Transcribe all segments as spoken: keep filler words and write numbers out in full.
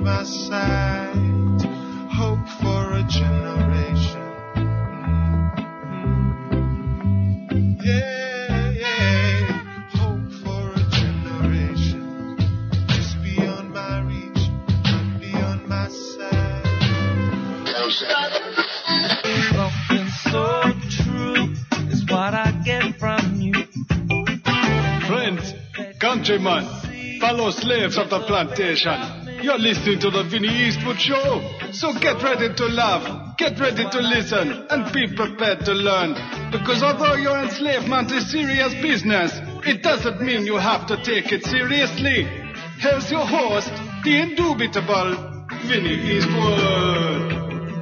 my side. Hope for a generation. Mm-hmm. Yeah, yeah. Hope for a generation. Just beyond my reach, not beyond my sight. Something so true is what I get from you. Friends, countrymen, fellow slaves of the plantation, you're listening to the Vinnie Eastwood Show. So get ready to laugh, get ready to listen, and be prepared to learn. Because although your enslavement is serious business, it doesn't mean you have to take it seriously. Here's your host, the indubitable Vinnie Eastwood.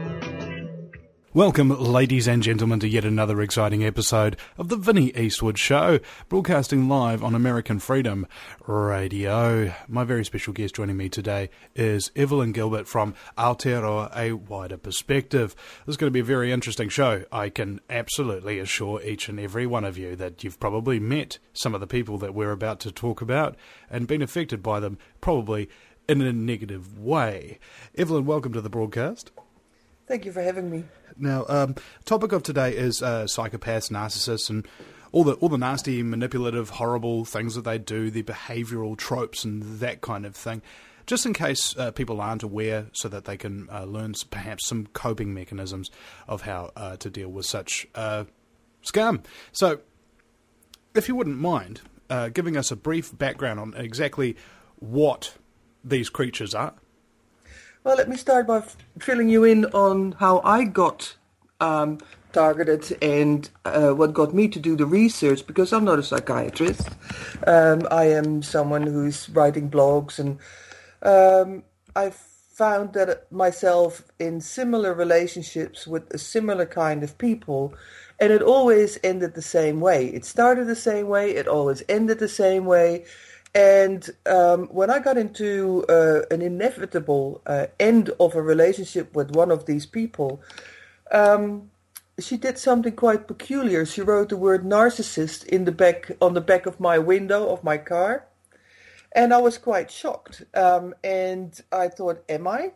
Welcome, ladies and gentlemen, to yet another exciting episode of the Vinnie Eastwood Show, broadcasting live on American Freedom Radio. My very special guest joining me today is Evelyn Gilbert from Aotearoa, A Wider Perspective. This is going to be a very interesting show. I can absolutely assure each and every one of you that you've probably met some of the people that we're about to talk about and been affected by them, probably in a negative way. Evelyn, welcome to the broadcast. Thank you for having me. Now, um, topic of today is uh, psychopaths, narcissists, and all the all the nasty, manipulative, horrible things that they do, their behavioural tropes and that kind of thing. Just in case uh, people aren't aware, so that they can uh, learn perhaps some coping mechanisms of how uh, to deal with such uh, scum. So, if you wouldn't mind uh, giving us a brief background on exactly what these creatures are. Well, let me start by f- filling you in on how I got um, targeted and uh, what got me to do the research, because I'm not a psychiatrist. Um, I am someone who's writing blogs, and um, I found that myself in similar relationships with a similar kind of people, and it always ended the same way. It started the same way, it always ended the same way. And um, when I got into uh, an inevitable uh, end of a relationship with one of these people, um, she did something quite peculiar. She wrote the word narcissist in the back on the back of my window of my car, and I was quite shocked. Um, and I thought, "Am I?"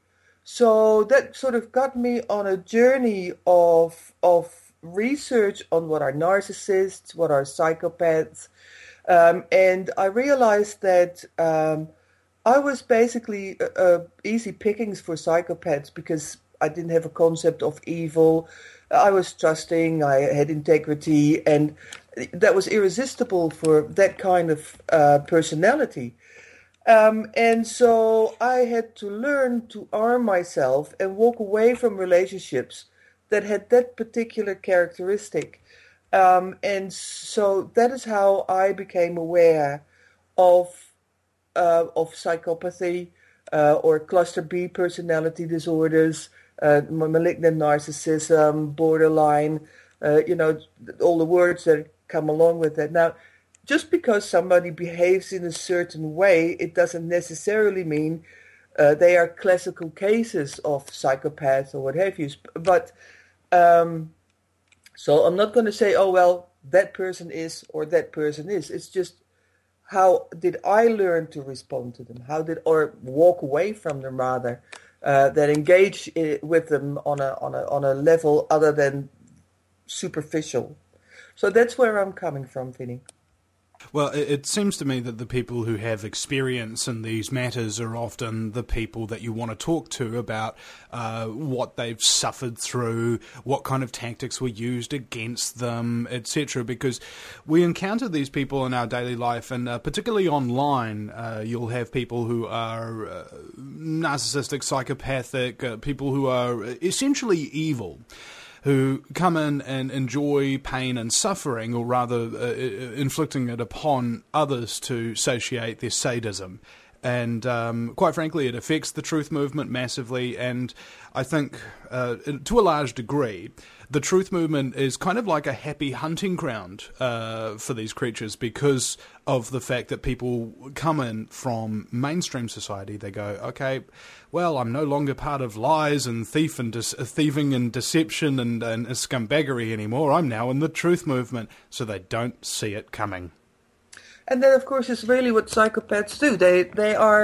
So that sort of got me on a journey of of research on what are narcissists, what are psychopaths. Um, and I realized that um, I was basically uh, uh, easy pickings for psychopaths because I didn't have a concept of evil. I was trusting, I had integrity, and that was irresistible for that kind of uh, personality. Um, and so I had to learn to arm myself and walk away from relationships that had that particular characteristic. Um, and so that is how I became aware of uh, of psychopathy uh, or cluster B personality disorders, uh, malignant narcissism, borderline, uh, you know, all the words that come along with that. Now, just because somebody behaves in a certain way, it doesn't necessarily mean uh, they are classical cases of psychopaths or what have you. But um So I'm not going to say, oh, well, that person is or that person is. It's just how did I learn to respond to them? How did, or walk away from them rather, uh, that engage with them on a on a on a level other than superficial. So that's where I'm coming from, Vinnie. Well, it seems to me that the people who have experience in these matters are often the people that you want to talk to about uh, what they've suffered through, what kind of tactics were used against them, et cetera. Because we encounter these people in our daily life, and uh, particularly online, uh, you'll have people who are uh, narcissistic, psychopathic, uh, people who are essentially evil, who come in and enjoy pain and suffering, or rather uh, inflicting it upon others to satiate their sadism. And um, quite frankly, it affects the truth movement massively, and I think uh, to a large degree, the truth movement is kind of like a happy hunting ground uh, for these creatures because of the fact that people come in from mainstream society. They go, okay, well, I'm no longer part of lies and thief and de- thieving and deception and, and scumbaggery anymore. I'm now in the truth movement, so they don't see it coming. And that, of course, is really what psychopaths do. They they are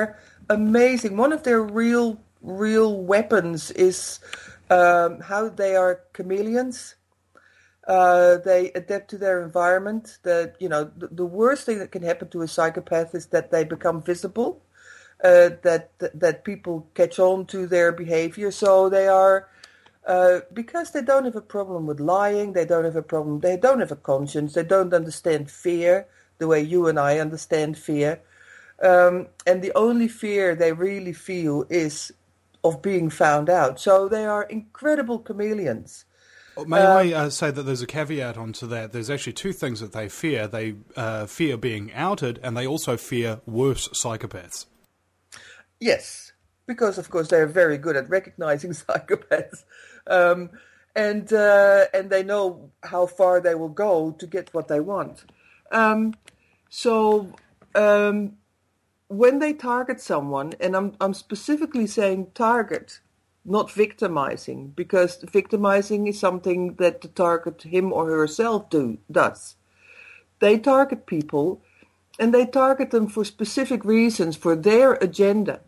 amazing. One of their real, real weapons is um, how they are chameleons. Uh, they adapt to their environment. That you know, the, the worst thing that can happen to a psychopath is that they become visible, uh, that, that that people catch on to their behavior. So they are, uh, because they don't have a problem with lying. They don't have a problem. They don't have a conscience. They don't understand fear the way you and I understand fear. Um, and the only fear they really feel is of being found out. So they are incredible chameleons. May I uh, say that there's a caveat onto that? There's actually two things that they fear. They uh, fear being outed, and they also fear worse psychopaths. Yes, because of course they're very good at recognizing psychopaths, um, and uh, and they know how far they will go to get what they want. Um, so um, when they target someone, and I'm I'm specifically saying target, not victimizing, because victimizing is something that the target, him or herself, do does. They target people, and they target them for specific reasons, for their agenda.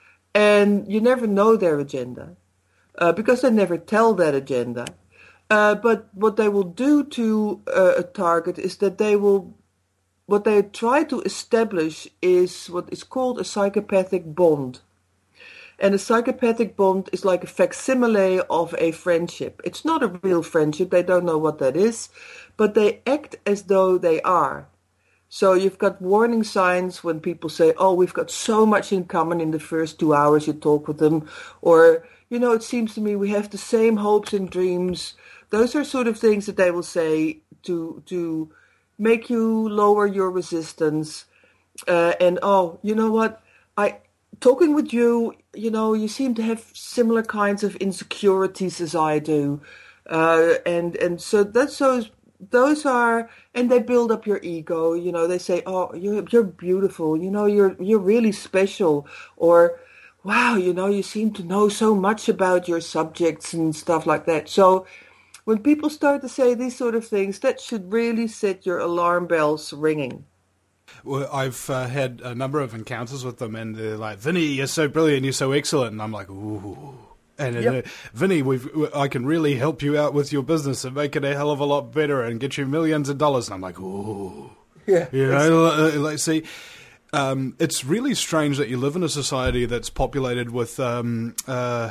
And you never know their agenda, uh, because they never tell that agenda. Uh, but what they will do to uh, a target is that they will, what they try to establish is what is called a psychopathic bond. And a psychopathic bond is like a facsimile of a friendship. It's not a real friendship. They don't know what that is, but they act as though they are. So you've got warning signs when people say, oh, we've got so much in common in the first two hours you talk with them. Or, you know, it seems to me we have the same hopes and dreams. Those are sort of things that they will say to to make you lower your resistance. Uh, and, oh, you know what, I... Talking with you, you know, you seem to have similar kinds of insecurities as I do. Uh, and, and so that's those, those are, and they build up your ego, you know, they say, oh, you're, you're beautiful, you know, you're, you're really special. Or, wow, you know, you seem to know so much about your subjects and stuff like that. So when people start to say these sort of things, that should really set your alarm bells ringing. Well, I've uh, had a number of encounters with them, and they're like, Vinny, you're so brilliant, you're so excellent. And I'm like, ooh. And yep. uh, Vinny, we've, I can really help you out with your business and make it a hell of a lot better and get you millions of dollars. And I'm like, ooh. Yeah. You know, like, see, um, it's really strange that you live in a society that's populated with um, uh,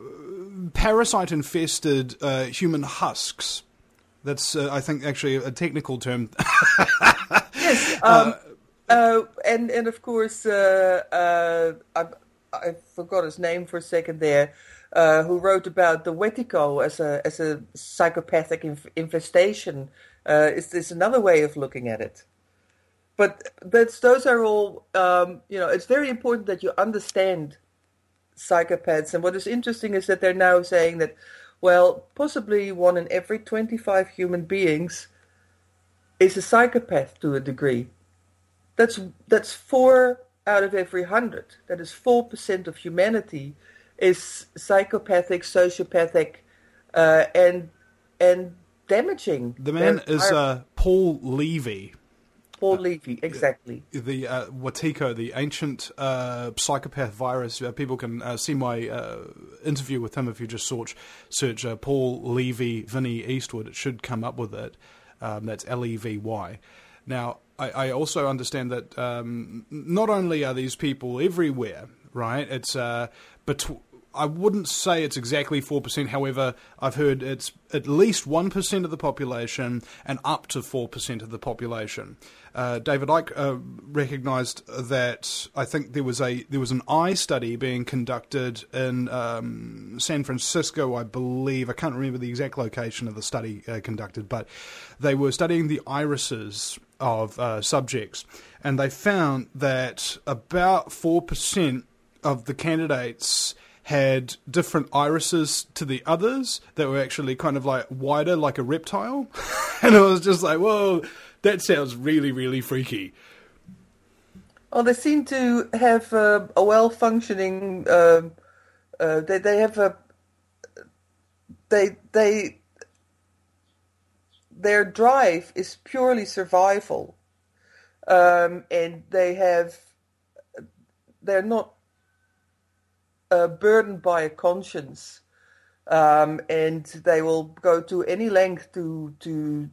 parasite-infested uh, human husks. That's, uh, I think, actually a technical term. Yes, um, uh, uh, and and of course, uh, uh, I, I forgot his name for a second there. Uh, who wrote about the Wetico as a as a psychopathic inf- infestation? Uh, is this another way of looking at it? But that's those are all. Um, you know, it's very important that you understand psychopaths. And what is interesting is that they're now saying that, well, possibly one in every twenty-five human beings is a psychopath to a degree. That's that's four out of every hundred. That is four percent of humanity is psychopathic, sociopathic, uh, and and damaging. The man is uh, Paul Levy. Paul Levy, exactly. Uh, the uh, Wetico, the ancient uh, psychopath virus. Uh, people can uh, see my uh, interview with him if you just search, search uh, Paul Levy, Vinny Eastwood. It should come up with it. Um, that's L E V Y. Now, I, I also understand that um, not only are these people everywhere, right? It's uh, bet- I wouldn't say it's exactly four percent. However, I've heard it's at least one percent of the population and up to four percent of the population. Uh, David Icke uh, recognised that I think there was a there was an eye study being conducted in um, San Francisco, I believe. I can't remember the exact location of the study uh, conducted, but they were studying the irises of uh, subjects, and they found that about four percent of the candidates had different irises to the others that were actually kind of like wider, like a reptile. And it was just like, whoa, that sounds really, really freaky. Oh, they seem to have uh, a well-functioning. Uh, uh, they they have a. They they. Their drive is purely survival, um, and they have. They're not uh, burdened by a conscience, um, and they will go to any length to to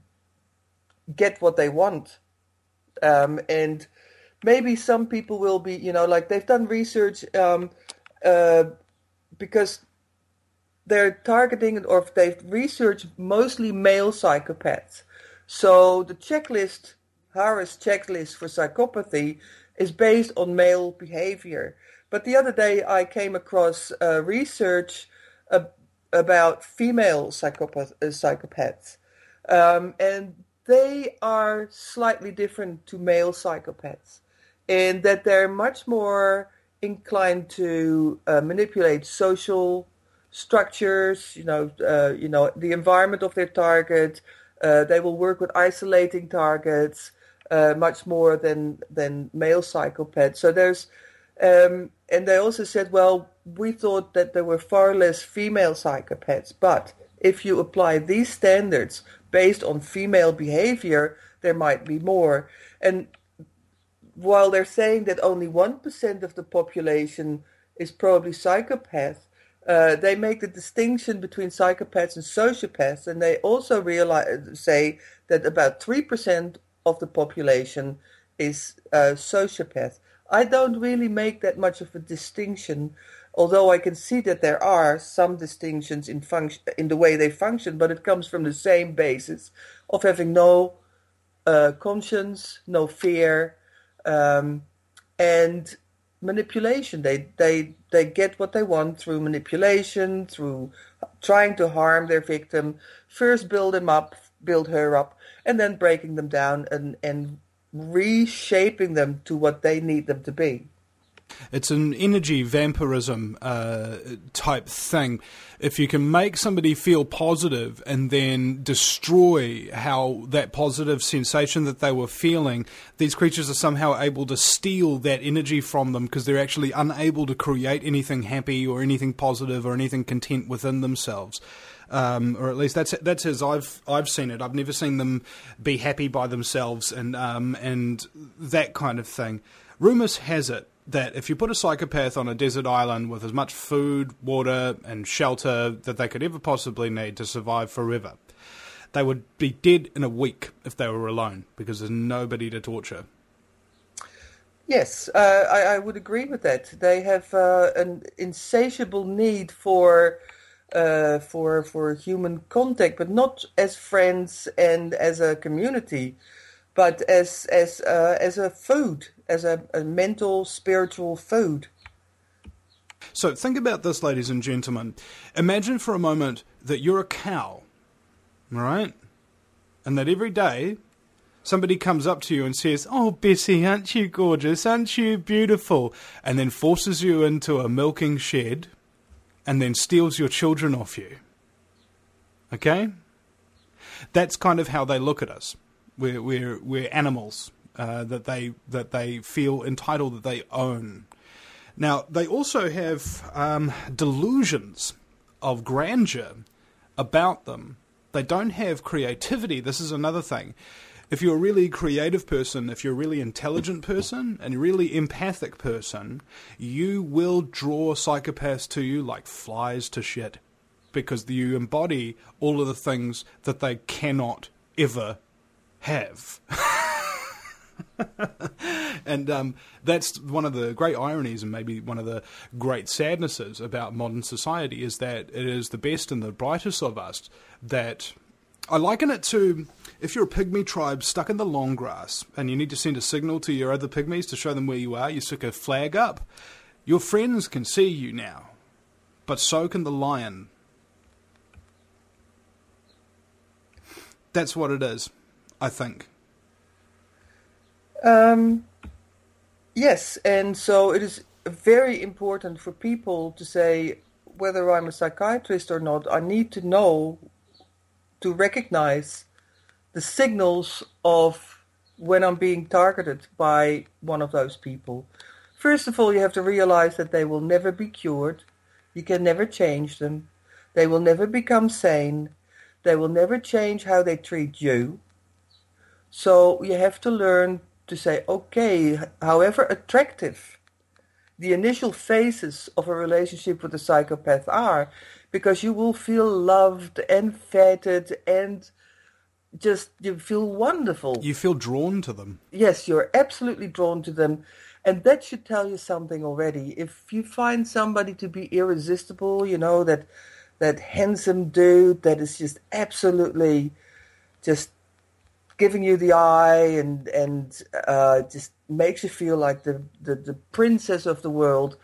get what they want. Um, and maybe some people will be, you know, like they've done research um, uh, because they're targeting, or they've researched mostly male psychopaths. So the checklist, Harris checklist for psychopathy, is based on male behavior. But the other day I came across uh, research uh, about female psychopath, uh, psychopaths. Um, and they are slightly different to male psychopaths, in that they're much more inclined to uh, manipulate social structures, you know, uh, you know, the environment of their target. Uh, they will work with isolating targets uh, much more than than male psychopaths. So there's, um, and they also said, well, we thought that there were far less female psychopaths, but if you apply these standards based on female behavior, there might be more. And while they're saying that only one percent of the population is probably psychopath, uh, they make the distinction between psychopaths and sociopaths, and they also realize, say that about three percent of the population is uh, sociopath. I don't really make that much of a distinction, although I can see that there are some distinctions in function, in the way they function, but it comes from the same basis of having no uh, conscience, no fear, um, and manipulation. They they they get what they want through manipulation, through trying to harm their victim. First build them up, build her up, and then breaking them down and, and reshaping them to what they need them to be. It's an energy vampirism uh, type thing. If you can make somebody feel positive and then destroy how that positive sensation that they were feeling, these creatures are somehow able to steal that energy from them because they're actually unable to create anything happy or anything positive or anything content within themselves. Um, or at least that's that's as I've I've seen it. I've never seen them be happy by themselves and um, and that kind of thing. Rumours has it that if you put a psychopath on a desert island with as much food, water, and shelter that they could ever possibly need to survive forever, they would be dead in a week if they were alone because there's nobody to torture. Yes, uh, I, I would agree with that. They have uh, an insatiable need for uh, for for human contact, but not as friends and as a community, but as as uh, as a food, as a, a mental, spiritual food. So think about this, ladies and gentlemen. Imagine for a moment that you're a cow, all right? And that every day somebody comes up to you and says, "Oh, Bessie, aren't you gorgeous? Aren't you beautiful?" And then forces you into a milking shed and then steals your children off you. Okay? That's kind of how they look at us. We're we're we're animals uh, that they that they feel entitled, that they own. Now they also have um, delusions of grandeur about them. They don't have creativity. This is another thing. If you're a really creative person, if you're a really intelligent person, and a really empathic person, you will draw psychopaths to you like flies to shit, because you embody all of the things that they cannot ever have. And um, that's one of the great ironies and maybe one of the great sadnesses about modern society, is that it is the best and the brightest of us that... I liken it to if you're a pygmy tribe stuck in the long grass and you need to send a signal to your other pygmies to show them where you are. You stick a flag up. Your friends can see you now, but so can the lion. That's what it is, I think. Um, yes, and so it is very important for people to say, whether I'm a psychiatrist or not, I need to know, to recognize the signals of when I'm being targeted by one of those people. First of all, you have to realize that they will never be cured. You can never change them. They will never become sane. They will never change how they treat you. So you have to learn to say, okay, however attractive the initial phases of a relationship with a psychopath are, because you will feel loved and feted and just you feel wonderful. You feel drawn to them. Yes, you're absolutely drawn to them. And that should tell you something already. If you find somebody to be irresistible, you know, that that handsome dude that is just absolutely just giving you the eye and and uh, just makes you feel like the, the, the princess of the world,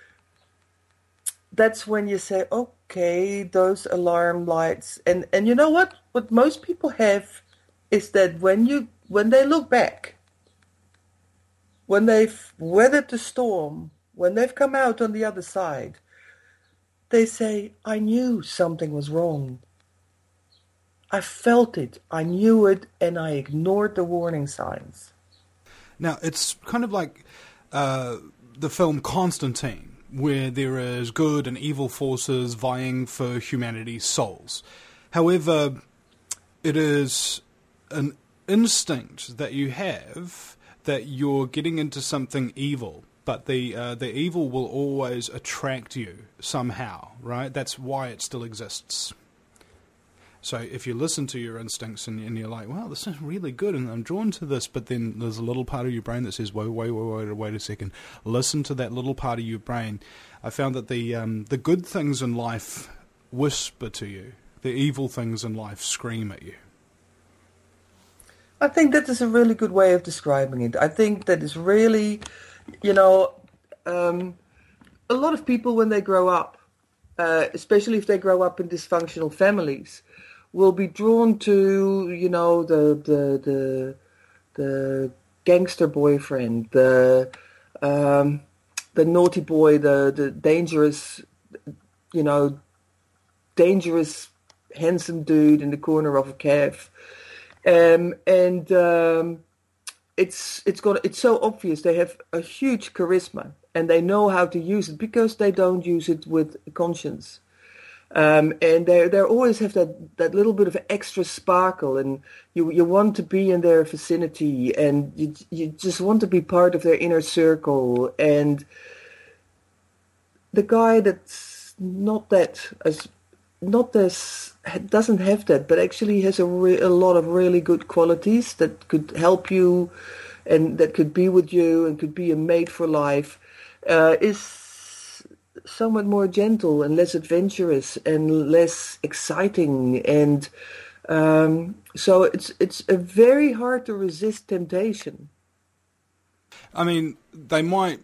that's when you say, okay, those alarm lights. And, and you know what? What most people have is that when you when they look back, when they've weathered the storm, when they've come out on the other side, they say, I knew something was wrong. I felt it, I knew it, and I ignored the warning signs. Now, it's kind of like uh, the film Constantine, where there is good and evil forces vying for humanity's souls. However, it is an instinct that you have that you're getting into something evil, but the uh, the evil will always attract you somehow, right? That's why it still exists. So if you listen to your instincts and, and you're like, wow, this is really good and I'm drawn to this, but then there's a little part of your brain that says, wait, wait, wait, wait, wait a second. Listen to that little part of your brain. I found that the um, the good things in life whisper to you. The evil things in life scream at you. I think that is a really good way of describing it. I think that is really, you know, um, a lot of people when they grow up, uh, especially if they grow up in dysfunctional families, will be drawn to, you know, the the the, the gangster boyfriend, the um, the naughty boy, the the dangerous, you know, dangerous handsome dude in the corner of a cave, um, and um, it's it's got it's so obvious. They have a huge charisma and they know how to use it because they don't use it with conscience. Um, and they they always have that, that little bit of extra sparkle, and you you want to be in their vicinity, and you you just want to be part of their inner circle. And the guy that's not that as not as doesn't have that, but actually has a re, a lot of really good qualities that could help you, and that could be with you, and could be a mate for life, uh, is somewhat more gentle and less adventurous and less exciting, and um, so it's it's a very hard to resist temptation. I mean, they might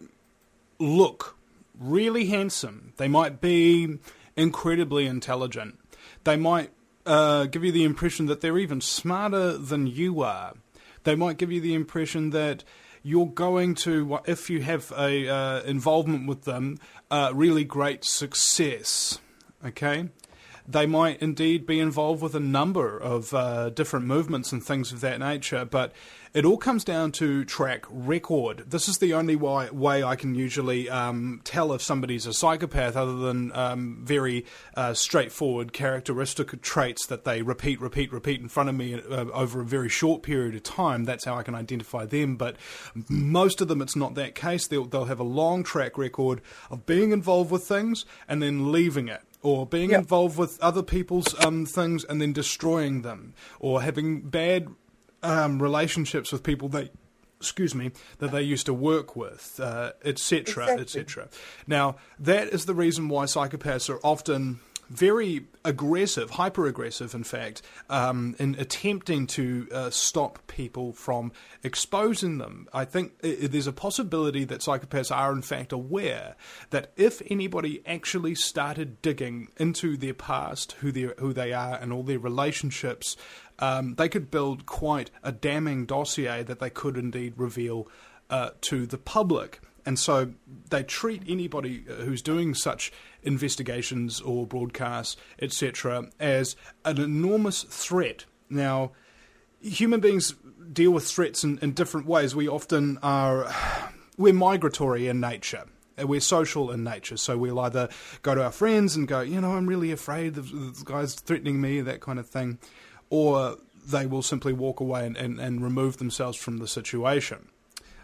look really handsome. They might be incredibly intelligent. They might uh, give you the impression that they're even smarter than you are. They might give you the impression that you're going to, if you have a uh, involvement with them, uh, really great success, okay? They might indeed be involved with a number of uh, different movements and things of that nature, but it all comes down to track record. This is the only way, way I can usually um, tell if somebody's a psychopath, other than um, very uh, straightforward characteristic traits that they repeat, repeat, repeat in front of me uh, over a very short period of time. That's how I can identify them, but most of them it's not that case. They'll, they'll have a long track record of being involved with things and then leaving it, or being yep. involved with other people's um, things and then destroying them, or having bad um, relationships with people they, excuse me, that they used to work with, uh, et cetera, exactly. et cetera. Now, that is the reason why psychopaths are often very aggressive, hyper-aggressive, in fact, um, in attempting to uh, stop people from exposing them. I think it, there's a possibility that psychopaths are, in fact, aware that if anybody actually started digging into their past, who they who they are, and all their relationships, um, they could build quite a damning dossier that they could indeed reveal uh, to the public. And so they treat anybody who's doing such investigations or broadcasts, et cetera, as an enormous threat. Now, human beings deal with threats in, in different ways. We often are, we're migratory in nature. We're social in nature. So we'll either go to our friends and go, you know, I'm really afraid this guy's threatening me, that kind of thing. Or they will simply walk away and, and, and remove themselves from the situation.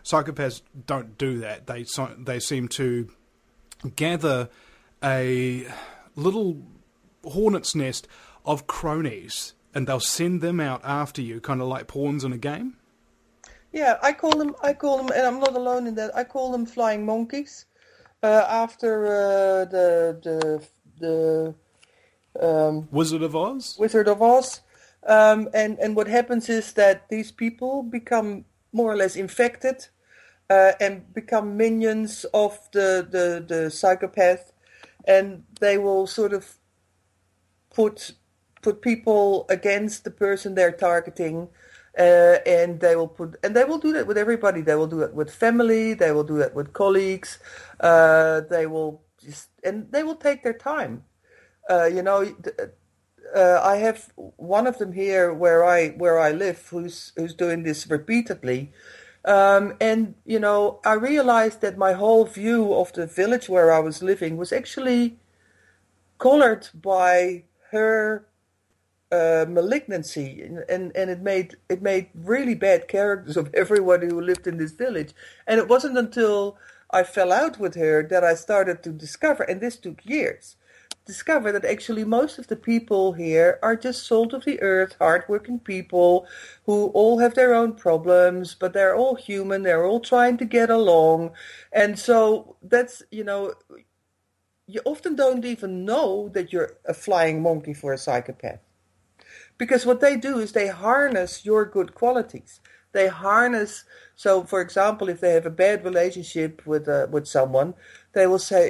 psychopaths don't do that. They so- they seem to gather a little hornet's nest of cronies, and they'll send them out after you, kind of like pawns in a game. Yeah, I call them, I call them, and I'm not alone in that, I call them flying monkeys. Uh, after uh, the the the um, Wizard of Oz? Wizard of Oz. Um, and, and what happens is that these people become more or less infected uh, and become minions of the, the, the psychopath, and they will sort of put put people against the person they're targeting. Uh, and they will put, and they will do that with everybody. They will do it with family. They will do it with colleagues. Uh, they will just, and they will take their time. Uh, you know, uh, I have one of them here where I where I live, who's who's doing this repeatedly, um, and you know, I realized that my whole view of the village where I was living was actually colored by her. Uh, malignancy, and and it made it made really bad characters of everyone who lived in this village. And it wasn't until I fell out with her that I started to discover, and this took years, discover that actually most of the people here are just salt of the earth, hardworking people who all have their own problems, but they're all human. They're all trying to get along, and so that's, you know, you often don't even know that you're a flying monkey for a psychopath. Because what they do is they harness your good qualities. They harness, so for example, if they have a bad relationship with uh, with someone, they will say,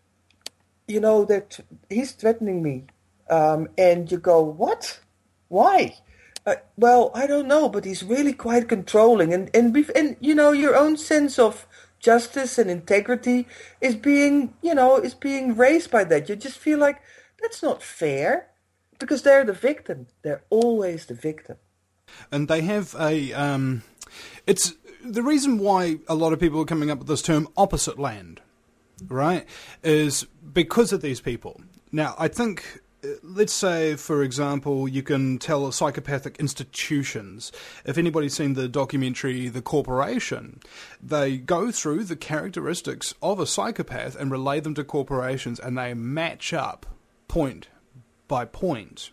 you know, that he's threatening me. Um, and you go, what? Why? Uh, well, I don't know, but he's really quite controlling. And, and, and, you know, your own sense of justice and integrity is being, you know, is being raised by that. You just feel like, that's not fair. Because they're the victim. They're always the victim. And they have a... Um, it's the reason why a lot of people are coming up with this term opposite land, right, is because of these people. Now, I think, let's say, for example, you can tell psychopathic institutions. If anybody's seen the documentary The Corporation, they go through the characteristics of a psychopath and relay them to corporations, and they match up point by point.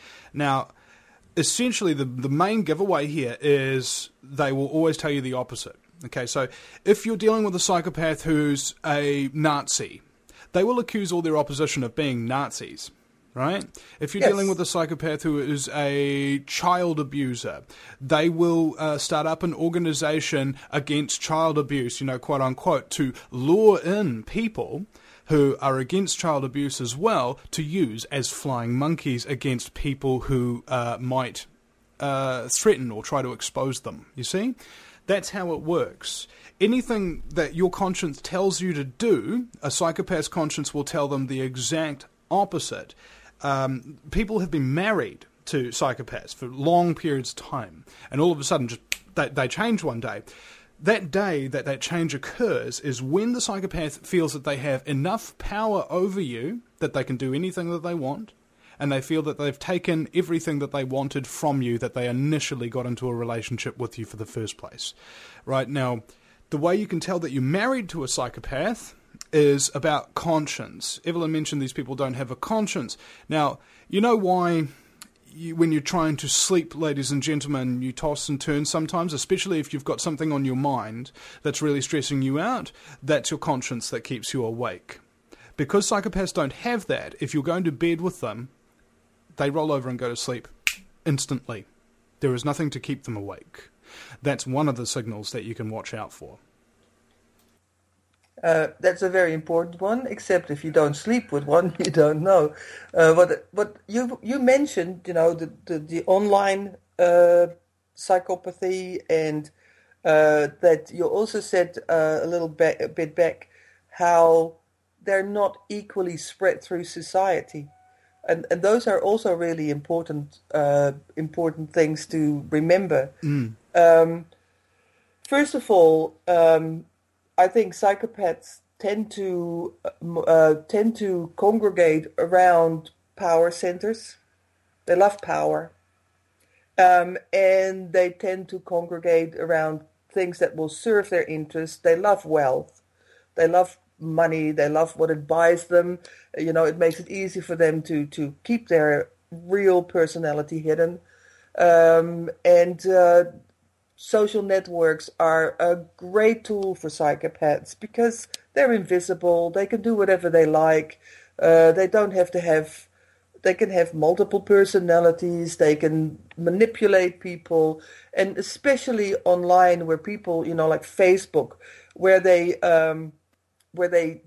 Now, essentially, the, the main giveaway here is they will always tell you the opposite. Okay, so if you're dealing with a psychopath who's a Nazi, they will accuse all their opposition of being Nazis, right? If you're yes. dealing with a psychopath who is a child abuser, they will uh, start up an organization against child abuse, you know, quote unquote, to lure in people who are against child abuse as well, to use as flying monkeys against people who uh, might uh, threaten or try to expose them. You see? That's how it works. Anything that your conscience tells you to do, a psychopath's conscience will tell them the exact opposite. Um, people have been married to psychopaths for long periods of time, and all of a sudden just they, they change one day. That day that that change occurs is when the psychopath feels that they have enough power over you that they can do anything that they want, and they feel that they've taken everything that they wanted from you that they initially got into a relationship with you for the first place. Right now, the way you can tell that you're married to a psychopath is about conscience. Evelyn mentioned these people don't have a conscience. Now, you know why... You, when you're trying to sleep, ladies and gentlemen, you toss and turn sometimes, especially if you've got something on your mind that's really stressing you out. That's your conscience that keeps you awake. Because psychopaths don't have that, if you're going to bed with them, they roll over and go to sleep instantly. There is nothing to keep them awake. That's one of the signals that you can watch out for. Uh, that's a very important one, except if you don't sleep with one, you don't know. Uh, but but you you mentioned, you know, the, the, the online uh, psychopathy, and uh, that you also said uh, a little bit, a bit back how they're not equally spread through society. And and those are also really important uh, important things to remember. Mm. Um, first of all, um, I think psychopaths tend to uh, tend to congregate around power centers. They love power, um, and they tend to congregate around things that will serve their interests. They love wealth. They love money. They love what it buys them. You know, it makes it easy for them to, to keep their real personality hidden. Um, and uh, social networks are a great tool for psychopaths because they're invisible. They can do whatever they like. Uh, they don't have to have, they can have multiple personalities. They can manipulate people. And especially online where people, you know, like Facebook, where they, um, where they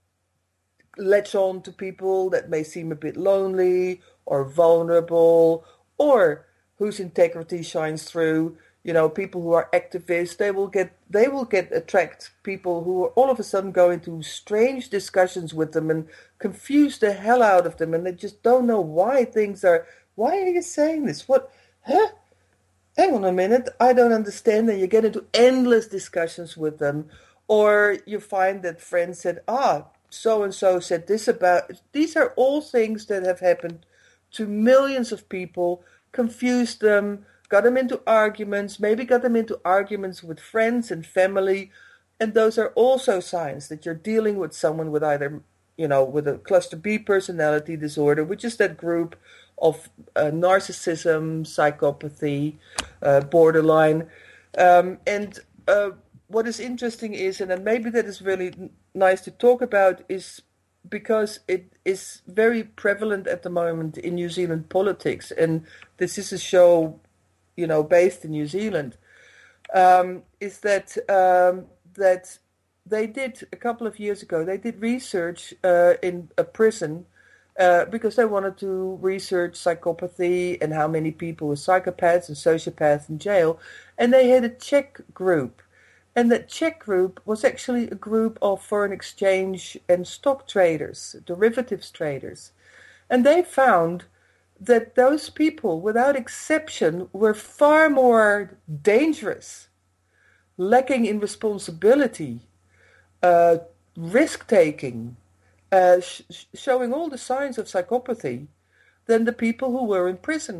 latch on to people that may seem a bit lonely or vulnerable or whose integrity shines through. You know, people who are activists, they will get they will get attract people who are all of a sudden go into strange discussions with them and confuse the hell out of them, and they just don't know why things are. Why are you saying this? What? Huh? Hang on a minute, I don't understand. And you get into endless discussions with them, or you find that friends said, "Ah, so and so said this about." These are all things that have happened to millions of people, confused them, got them into arguments, maybe got them into arguments with friends and family. And those are also signs that you're dealing with someone with either, you know, with a cluster B personality disorder, which is that group of uh, narcissism, psychopathy, uh, borderline. Um, and uh, what is interesting is, and then maybe that is really n- nice to talk about, is because it is very prevalent at the moment in New Zealand politics. And this is a show, you know, based in New Zealand, um, is that um, that they did a couple of years ago, they did research uh, in a prison uh, because they wanted to research psychopathy and how many people with psychopaths and sociopaths in jail. And they had a check group. And that check group was actually a group of foreign exchange and stock traders, derivatives traders. And they found that those people, without exception, were far more dangerous, lacking in responsibility, uh, risk-taking, uh, sh- showing all the signs of psychopathy, than the people who were in prison.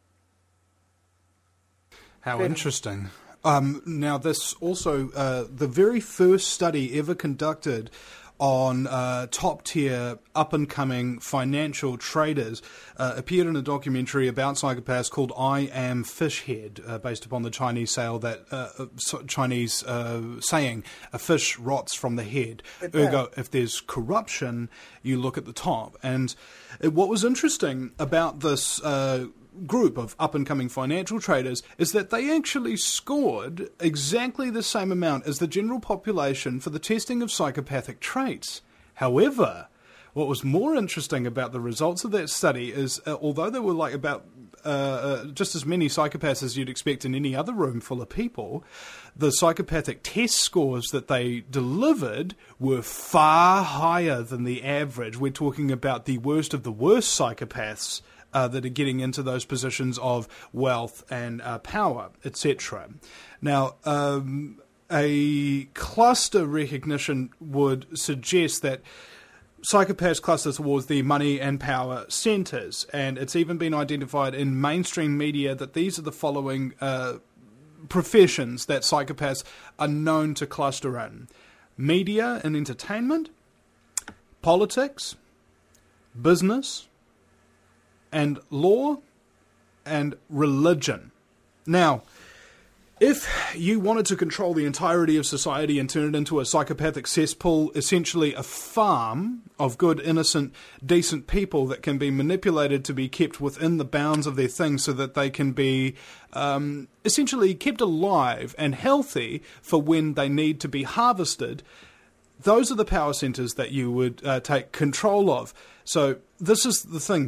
How Then, interesting. Um, now, this also, uh, the very first study ever conducted on uh, top-tier, up-and-coming financial traders uh, appeared in a documentary about psychopaths called I Am Fishhead, uh, based upon the Chinese sale that uh, Chinese uh, saying, a fish rots from the head. Ergo, if there's corruption, you look at the top. And it, what was interesting about this uh, group of up-and-coming financial traders is that they actually scored exactly the same amount as the general population for the testing of psychopathic traits. However, what was more interesting about the results of that study is, uh, although there were like about uh, uh, just as many psychopaths as you'd expect in any other room full of people, the psychopathic test scores that they delivered were far higher than the average. We're talking about the worst of the worst psychopaths Uh, that are getting into those positions of wealth and uh, power, et cetera. Now, um, a cluster recognition would suggest that psychopaths cluster towards the money and power centres, and it's even been identified in mainstream media that these are the following uh, professions that psychopaths are known to cluster in: media and entertainment, politics, business, and law, and religion. Now, if you wanted to control the entirety of society and turn it into a psychopathic cesspool, essentially a farm of good, innocent, decent people that can be manipulated to be kept within the bounds of their things so that they can be um, essentially kept alive and healthy for when they need to be harvested, those are the power centres that you would uh, take control of. So this is the thing.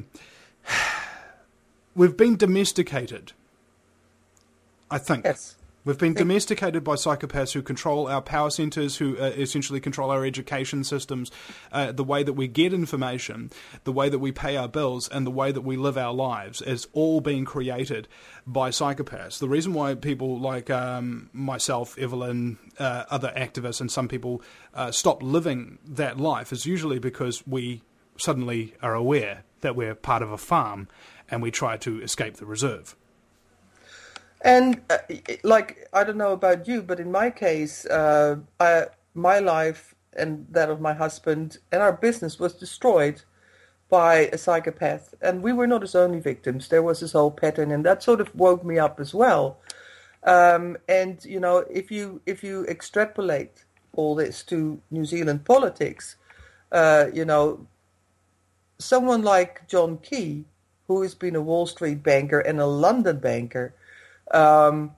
We've been domesticated, I think. Yes. We've been domesticated by psychopaths who control our power centres, who uh, essentially control our education systems, uh, the way that we get information, the way that we pay our bills, and the way that we live our lives is all being created by psychopaths. The reason why people like um, myself, Evelyn, uh, other activists, and some people uh, stop living that life is usually because we suddenly are aware that we're part of a farm and we try to escape the reserve. And uh, like, I don't know about you, but in my case, uh, I, my life and that of my husband and our business was destroyed by a psychopath. And we were not his only victims. There was this whole pattern, and that sort of woke me up as well. Um, and, you know, if you if you extrapolate all this to New Zealand politics, uh, you know, someone like John Key, who has been a Wall Street banker and a London banker, um,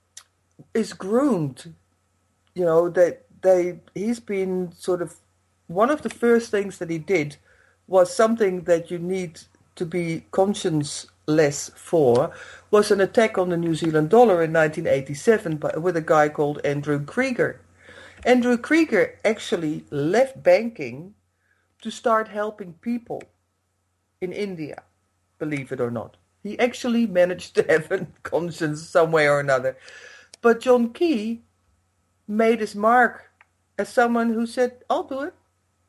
is groomed. You know, that they he's been sort of, one of the first things that he did was something that you need to be conscienceless for, was an attack on the New Zealand dollar in nineteen eighty-seven by, with a guy called Andrew Krieger. Andrew Krieger actually left banking to start helping people in India, believe it or not. He actually managed to have a conscience some way or another. But John Key made his mark as someone who said, I'll do it.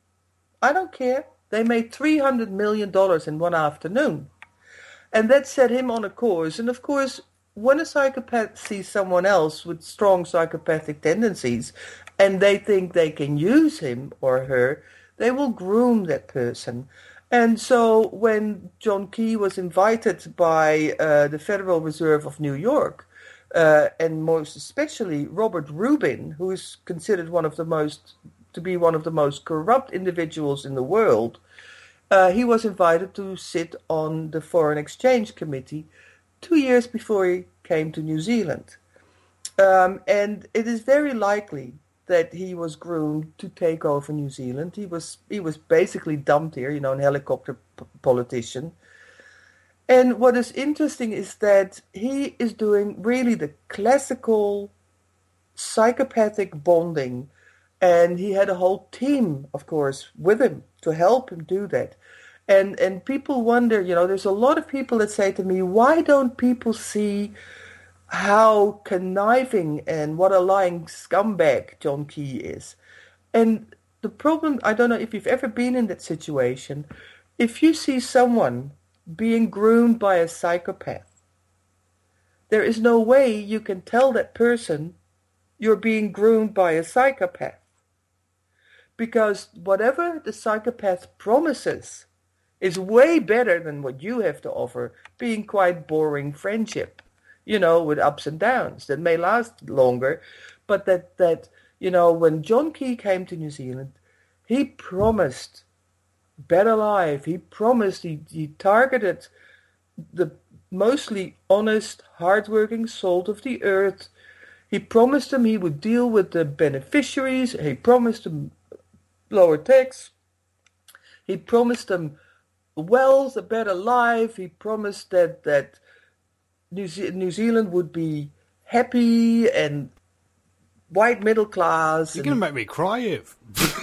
I don't care. They made three hundred million dollars in one afternoon. And that set him on a course. And of course, when a psychopath sees someone else with strong psychopathic tendencies and they think they can use him or her, they will groom that person. And so when John Key was invited by uh, the Federal Reserve of New York, uh, and most especially Robert Rubin, who is considered one of the most to be one of the most corrupt individuals in the world, uh, he was invited to sit on the Foreign Exchange Committee two years before he came to New Zealand. Um, and it is very likely that he was groomed to take over New Zealand. He was he was basically dumped here, you know, an helicopter p- politician. And what is interesting is that he is doing really the classical psychopathic bonding. And he had a whole team, of course, with him to help him do that. And and people wonder, you know, there's a lot of people that say to me, why don't people see how conniving and what a lying scumbag John Key is? And the problem, I don't know if you've ever been in that situation, if you see someone being groomed by a psychopath, there is no way you can tell that person you're being groomed by a psychopath. Because whatever the psychopath promises is way better than what you have to offer, being quite boring friendship, you know, with ups and downs that may last longer. But that, that you know, when John Key came to New Zealand, he promised better life. He promised, he, he targeted the mostly honest, hardworking salt of the earth. He promised them he would deal with the beneficiaries. He promised them lower tax. He promised them wealth, a better life. He promised that that New, Ze- New Zealand would be happy and white middle class. You're going to make me cry, Ev.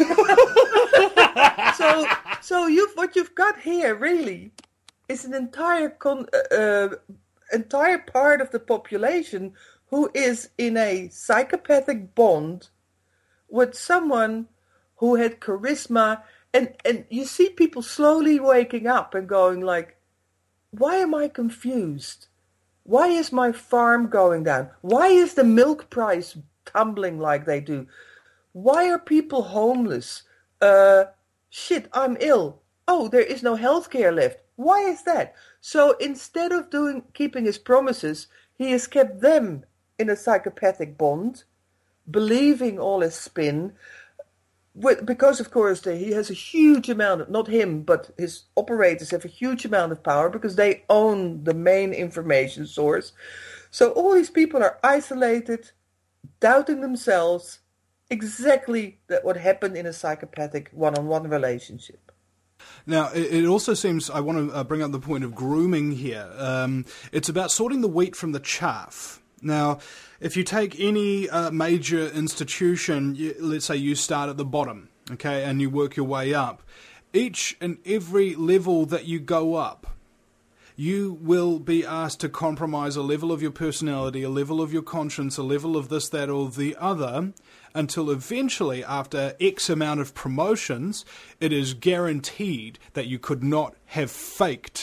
so, so you've what you've got here really is an entire con, uh, entire part of the population who is in a psychopathic bond with someone who had charisma, and, and you see people slowly waking up and going like, why am I confused? Why is my farm going down? Why is the milk price tumbling like they do? Why are people homeless? Uh, shit, I'm ill. Oh, there is no health care left. Why is that? So instead of doing keeping his promises, he has kept them in a psychopathic bond, believing all his spin, with, because of course the, he has a huge amount of, not him, but his operators have a huge amount of power because they own the main information source. So all these people are isolated, doubting themselves, exactly that what happened in a psychopathic one-on-one relationship. Now, it also seems, I want to bring up the point of grooming here. Um, it's about sorting the wheat from the chaff. Now, if you take any uh, major institution, you, let's say you start at the bottom, okay, and you work your way up, each and every level that you go up, you will be asked to compromise a level of your personality, a level of your conscience, a level of this, that, or the other, until eventually, after X amount of promotions, it is guaranteed that you could not have faked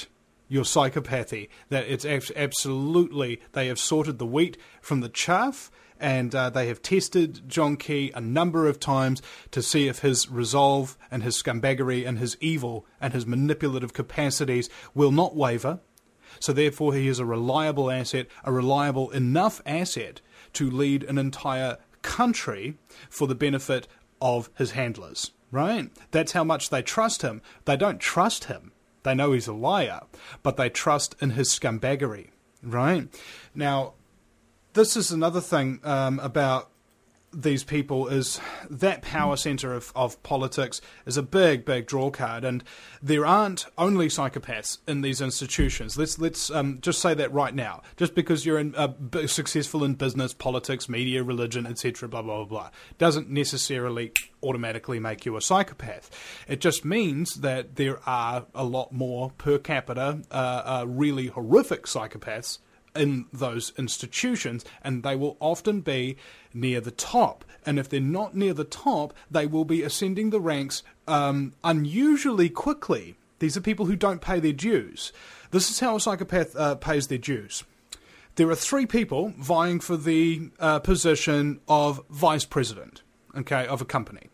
your psychopathy, that it's ab- absolutely, they have sorted the wheat from the chaff, and uh, they have tested John Key a number of times to see if his resolve and his scumbaggery and his evil and his manipulative capacities will not waver. So therefore he is a reliable asset, a reliable enough asset to lead an entire country for the benefit of his handlers, right? That's how much they trust him. They don't trust him. They know he's a liar, but they trust in his scumbaggery, right? Now, this is another thing um, about these people, is that power centre of, of politics is a big, big draw card, and there aren't only psychopaths in these institutions. Let's let's um, just say that right now. Just because you're in, uh, b- successful in business, politics, media, religion, et cetera, blah, blah, blah, blah, doesn't necessarily automatically make you a psychopath. It just means that there are a lot more per capita uh, uh, really horrific psychopaths in those institutions, and they will often be near the top. And if they're not near the top, they will be ascending the ranks um, unusually quickly. These are people who don't pay their dues. This is how a psychopath uh, pays their dues. There are three people vying for the uh, position of vice president, okay, of a company.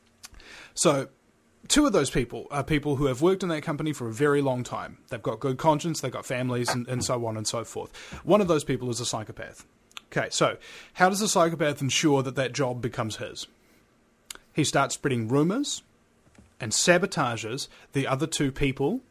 So two of those people are people who have worked in that company for a very long time. They've got good conscience, they've got families, and, and so on and so forth. One of those people is a psychopath. Okay, so how does a psychopath ensure that that job becomes his? He starts spreading rumours and sabotages the other two people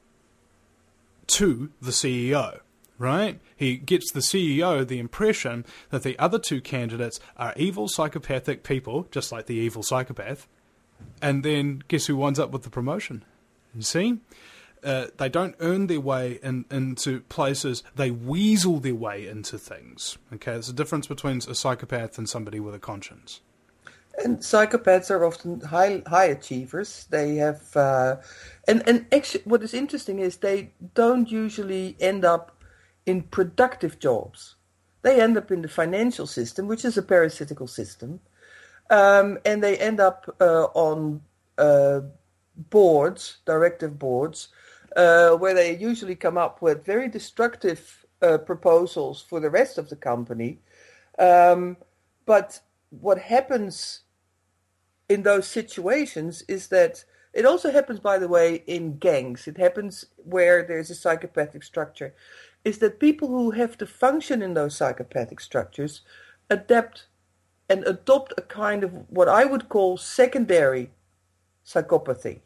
to the C E O, right? He gets the C E O the impression that the other two candidates are evil, psychopathic people, just like the evil psychopath. And then guess who winds up with the promotion? You see? Uh, they don't earn their way in, into places. They weasel their way into things. Okay, there's a difference between a psychopath and somebody with a conscience. And psychopaths are often high high achievers. They have, uh, and and actually, what is interesting is they don't usually end up in productive jobs. They end up in the financial system, which is a parasitical system. Um, and they end up uh, on uh, boards, directive boards, uh, where they usually come up with very destructive uh, proposals for the rest of the company. Um, but what happens in those situations is that it also happens, by the way, in gangs. It happens where there's a psychopathic structure, is that people who have to function in those psychopathic structures adapt and adopt a kind of what I would call secondary psychopathy.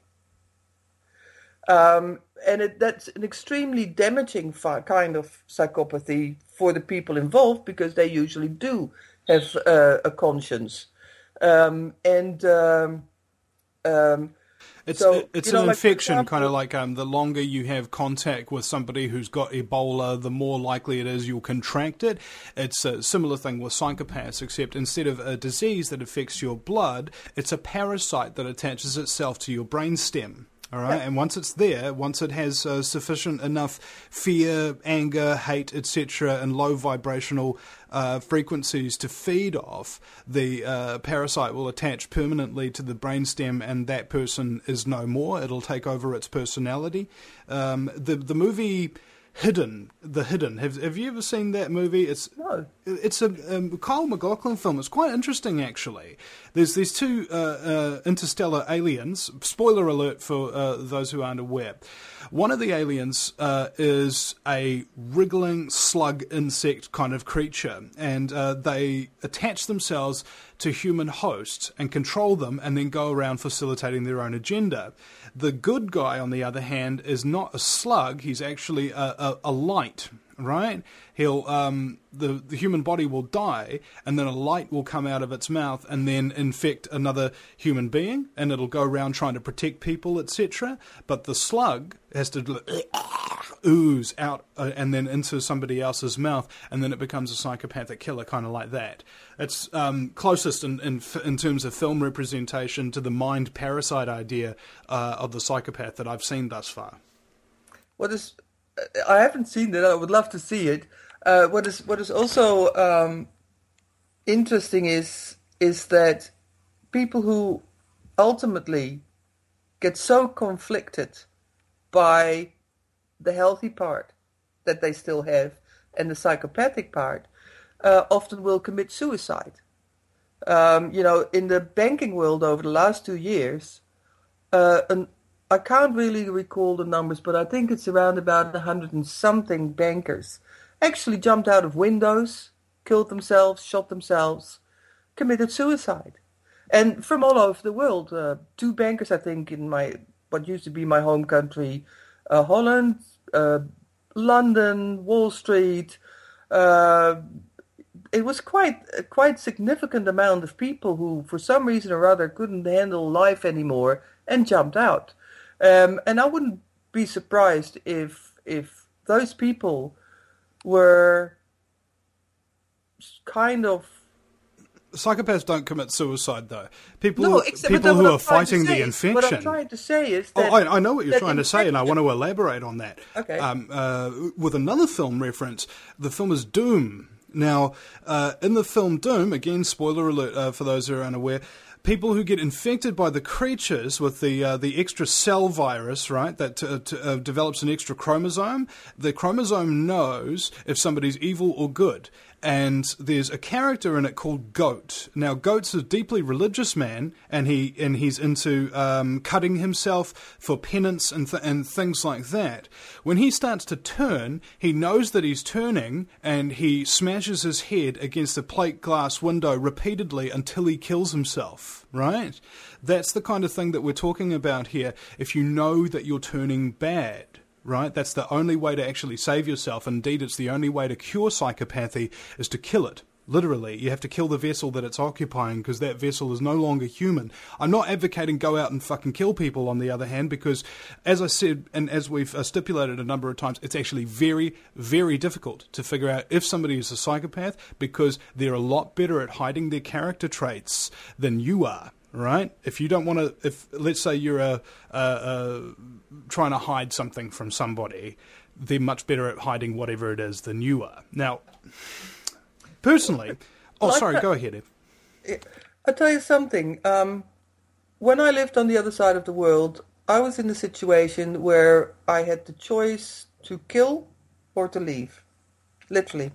Um, and it, that's an extremely damaging fi- kind of psychopathy for the people involved, because they usually do have uh, a conscience. Um, and um, um, It's so, it's you know, an like, infection, example, kind of like um, the longer you have contact with somebody who's got Ebola, the more likely it is you'll contract it. It's a similar thing with psychopaths, except instead of a disease that affects your blood, it's a parasite that attaches itself to your brainstem. All right, yeah. And once it's there, once it has uh, sufficient enough fear, anger, hate, et cetera, and low vibrational uh, frequencies to feed off, the uh, parasite will attach permanently to the brainstem, and that person is no more. It'll take over its personality. Um, the the movie Hidden, The Hidden. Have Have you ever seen that movie? It's no. It's a um, Kyle MacLachlan film. It's quite interesting, actually. There's these two uh, uh, interstellar aliens. Spoiler alert for uh, those who aren't aware. One of the aliens uh, is a wriggling slug insect kind of creature, and uh, they attach themselves to human hosts and control them, and then go around facilitating their own agenda. The good guy, on the other hand, is not a slug. He's actually a, a, a light, right? He'll um, the the human body will die, and then a light will come out of its mouth and then infect another human being, and it'll go around trying to protect people, et cetera. But the slug has to ooze out uh, and then into somebody else's mouth, and then it becomes a psychopathic killer, kind of like that. It's um, closest in, in in terms of film representation to the mind parasite idea uh, of the psychopath that I've seen thus far. What is? I haven't seen that. I would love to see it. Uh, what is what is also um, interesting is is that people who ultimately get so conflicted by the healthy part that they still have and the psychopathic part uh, often will commit suicide. Um, you know, in the banking world over the last two years, uh, an, I can't really recall the numbers, but I think it's around about a hundred and something bankers actually jumped out of windows, killed themselves, shot themselves, committed suicide. And from all over the world, uh, two bankers, I think, in my what used to be my home country, uh, Holland, uh, London, Wall Street. Uh, it was quite a quite significant amount of people who, for some reason or other, couldn't handle life anymore and jumped out. Um, and I wouldn't be surprised if if those people were kind of... Psychopaths don't commit suicide, though. People, no, except, people who are are fighting the is, infection. What I'm trying to say is that... Oh, I, I know what you're trying to say, and I want to infection- elaborate on that. Okay. Um, uh, with another film reference, the film is Doom. Now, uh, in the film Doom, again, spoiler alert uh, for those who are unaware, people who get infected by the creatures with the uh, the extra cell virus, right, that uh, t- uh, develops an extra chromosome, the chromosome knows if somebody's evil or good. And there's a character in it called Goat. Now, Goat's a deeply religious man, and he and he's into um, cutting himself for penance and th- and things like that. When he starts to turn, he knows that he's turning, and he smashes his head against a plate glass window repeatedly until he kills himself. Right? That's the kind of thing that we're talking about here. If you know that you're turning bad. Right? That's the only way to actually save yourself. Indeed, it's the only way to cure psychopathy is to kill it. Literally, you have to kill the vessel that it's occupying because that vessel is no longer human. I'm not advocating go out and fucking kill people, on the other hand, because, as I said, and as we've uh, stipulated a number of times, it's actually very, very difficult to figure out if somebody is a psychopath because they're a lot better at hiding their character traits than you are. Right? If you don't want to, if let's say you're a, a, a trying to hide something from somebody, they're much better at hiding whatever it is than you are. Now, personally, oh, Like sorry, that- go ahead, Ev. I'll tell you something. Um, when I lived on the other side of the world, I was in a situation where I had the choice to kill or to leave. Literally.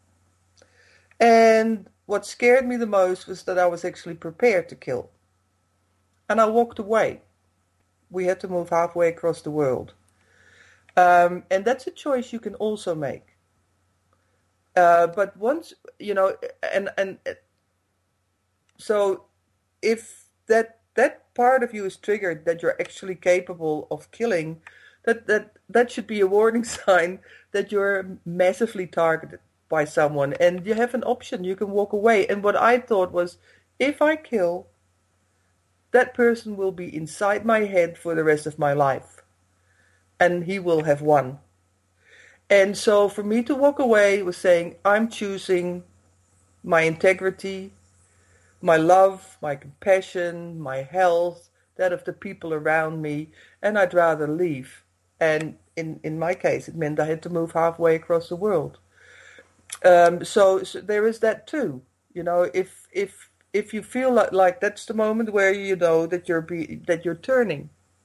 And what scared me the most was that I was actually prepared to kill. And I walked away. We had to move halfway across the world. Um, and that's a choice you can also make. Uh, but once, you know, and, and so if that that part of you is triggered, that you're actually capable of killing, that, that, that should be a warning sign that you're massively targeted by someone. And you have an option. You can walk away. And what I thought was, if I kill, that person will be inside my head for the rest of my life. And he will have won. And so for me to walk away was saying, I'm choosing my integrity, my love, my compassion, my health, that of the people around me, and I'd rather leave. And in, in my case, it meant I had to move halfway across the world. Um, so, so there is that too. You know, if if if you feel like, like that's the moment where you know that you're be, that you're turning,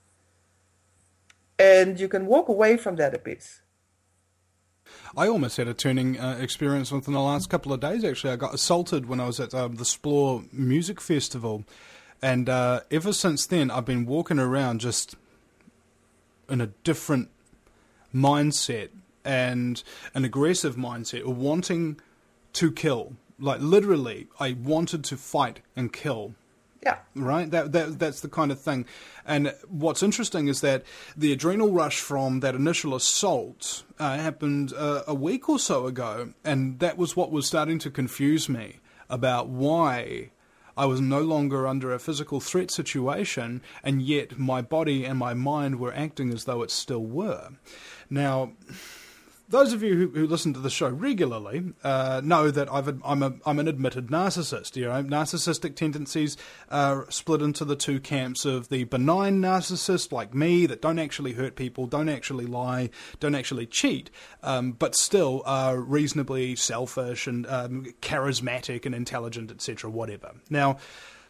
and you can walk away from that abyss. I almost had a turning uh, experience within the last couple of days, actually. I got assaulted when I was at um, the Splore Music Festival. And uh, ever since then, I've been walking around just in a different mindset and an aggressive mindset, or wanting to kill. Like, literally, I wanted to fight and kill. Yeah. Right? That, that That's the kind of thing. And what's interesting is that the adrenal rush from that initial assault uh, happened uh, a week or so ago, and that was what was starting to confuse me about why I was no longer under a physical threat situation, and yet my body and my mind were acting as though it still were. Now, those of you who, who listen to the show regularly uh, know that I've, I'm, a, I'm an admitted narcissist. You know, narcissistic tendencies are split into the two camps of the benign narcissist, like me, that don't actually hurt people, don't actually lie, don't actually cheat, um, but still are reasonably selfish and um, charismatic and intelligent, et cetera, whatever. Now,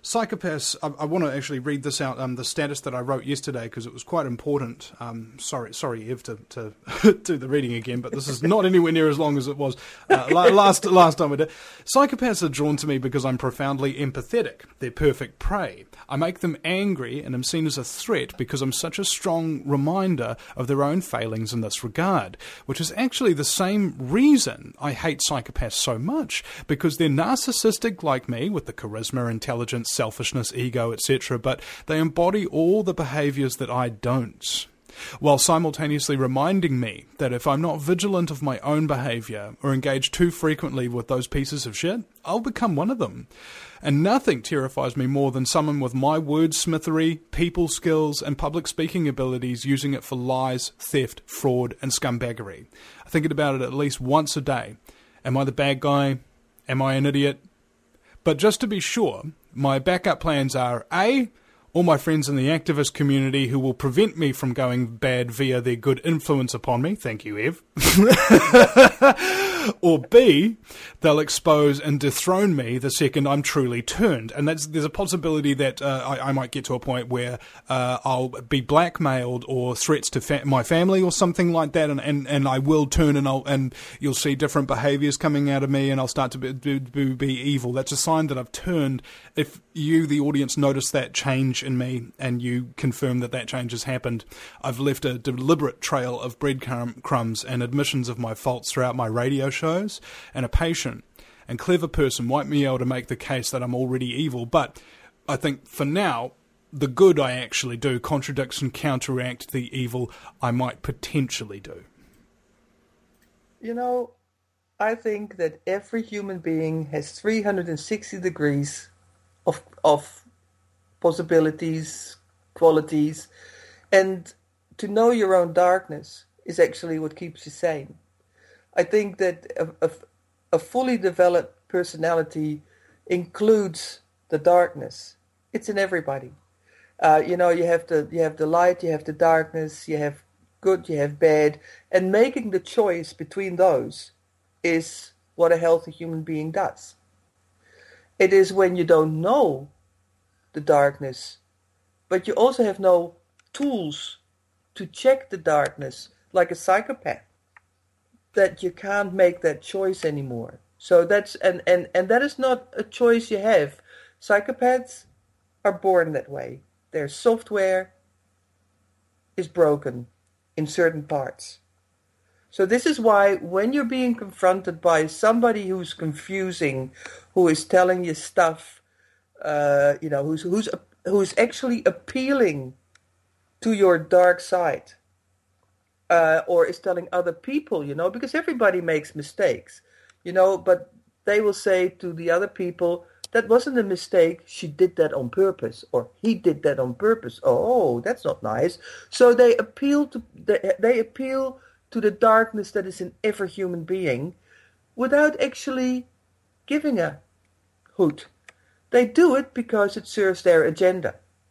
Psychopaths, I, I want to actually read this out, um, the status that I wrote yesterday, because it was quite important. Um, sorry, sorry, Ev, to, to do the reading again, but this is not anywhere near as long as it was uh, last last time we did. Psychopaths are drawn to me because I'm profoundly empathetic. They're perfect prey. I make them angry and am seen as a threat because I'm such a strong reminder of their own failings in this regard, which is actually the same reason I hate psychopaths so much, because they're narcissistic like me, with the charisma, intelligence, selfishness, ego, et cetera, but they embody all the behaviours that I don't, while simultaneously reminding me that if I'm not vigilant of my own behaviour or engage too frequently with those pieces of shit, I'll become one of them. And nothing terrifies me more than someone with my wordsmithery, people skills, and public speaking abilities using it for lies, theft, fraud, and scumbaggery. I think about it at least once a day. Am I the bad guy? Am I an idiot? But just to be sure, my backup plans are A, all my friends in the activist community who will prevent me from going bad via their good influence upon me. Thank you, Ev. Or B, they'll expose and dethrone me the second I'm truly turned. And that's, there's a possibility that uh, I, I might get to a point where uh, I'll be blackmailed or threats to fa- my family or something like that, and, and, and I will turn and I'll, and you'll see different behaviours coming out of me and I'll start to be, be, be evil. That's a sign that I've turned. If you, the audience, notice that change in me and you confirm that that change has happened, I've left a deliberate trail of breadcrumbs and admissions of my faults throughout my radio shows, and a patient and clever person might be able to make the case that I'm already evil, but I think for now the good I actually do contradicts and counteract the evil I might potentially do. You know, I think that every human being has three hundred sixty degrees of of possibilities, qualities, and to know your own darkness is actually what keeps you sane. I think that a, a, a fully developed personality includes the darkness. It's in everybody. Uh, you know, you have the you have the light, you have the darkness, you have good, you have bad, and making the choice between those is what a healthy human being does. It is when you don't know the darkness, but you also have no tools to check the darkness, like a psychopath, that you can't make that choice anymore. So that's and, and, and that is not a choice you have. Psychopaths are born that way. Their software is broken in certain parts. So this is why when you're being confronted by somebody who's confusing, who is telling you stuff, uh, you know, who's who's who's actually appealing to your dark side, uh, or is telling other people, you know, because everybody makes mistakes, you know, but they will say to the other people, that wasn't a mistake, she did that on purpose, or he did that on purpose. Oh, that's not nice. So they appeal to they, they appeal to the darkness that is in every human being without actually giving a hoot. They do it because it serves their agenda.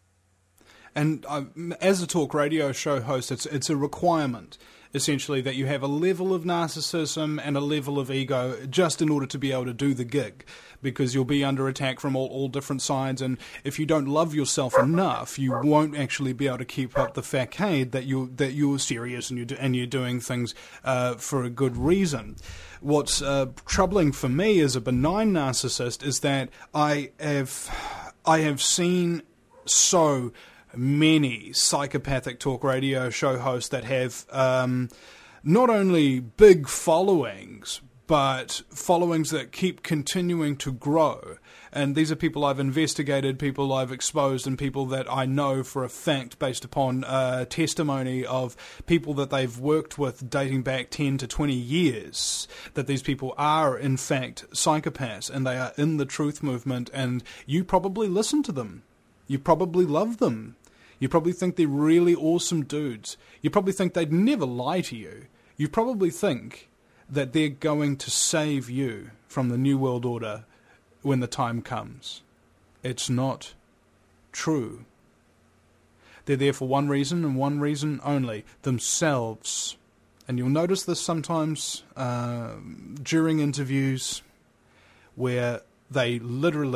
And uh, as a talk radio show host, it's it's a requirement, essentially, that you have a level of narcissism and a level of ego just in order to be able to do the gig, because you'll be under attack from all, all different sides, and if you don't love yourself enough, you won't actually be able to keep up the facade that you that you're serious and you're and you're doing things uh, for a good reason. What's uh, troubling for me as a benign narcissist is that I have I have seen so many psychopathic talk radio show hosts that have um, not only big followings, but followings that keep continuing to grow. And these are people I've investigated, people I've exposed, and people that I know for a fact, based upon uh, testimony of people that they've worked with dating back ten to twenty years, that these people are, in fact, psychopaths, and they are in the truth movement, and you probably listen to them. You probably love them. You probably think they're really awesome dudes. You probably think they'd never lie to you. You probably think that they're going to save you from the New World Order when the time comes. It's not true. They're there for one reason and one reason only, themselves. And you'll notice this sometimes uh, during interviews where they literally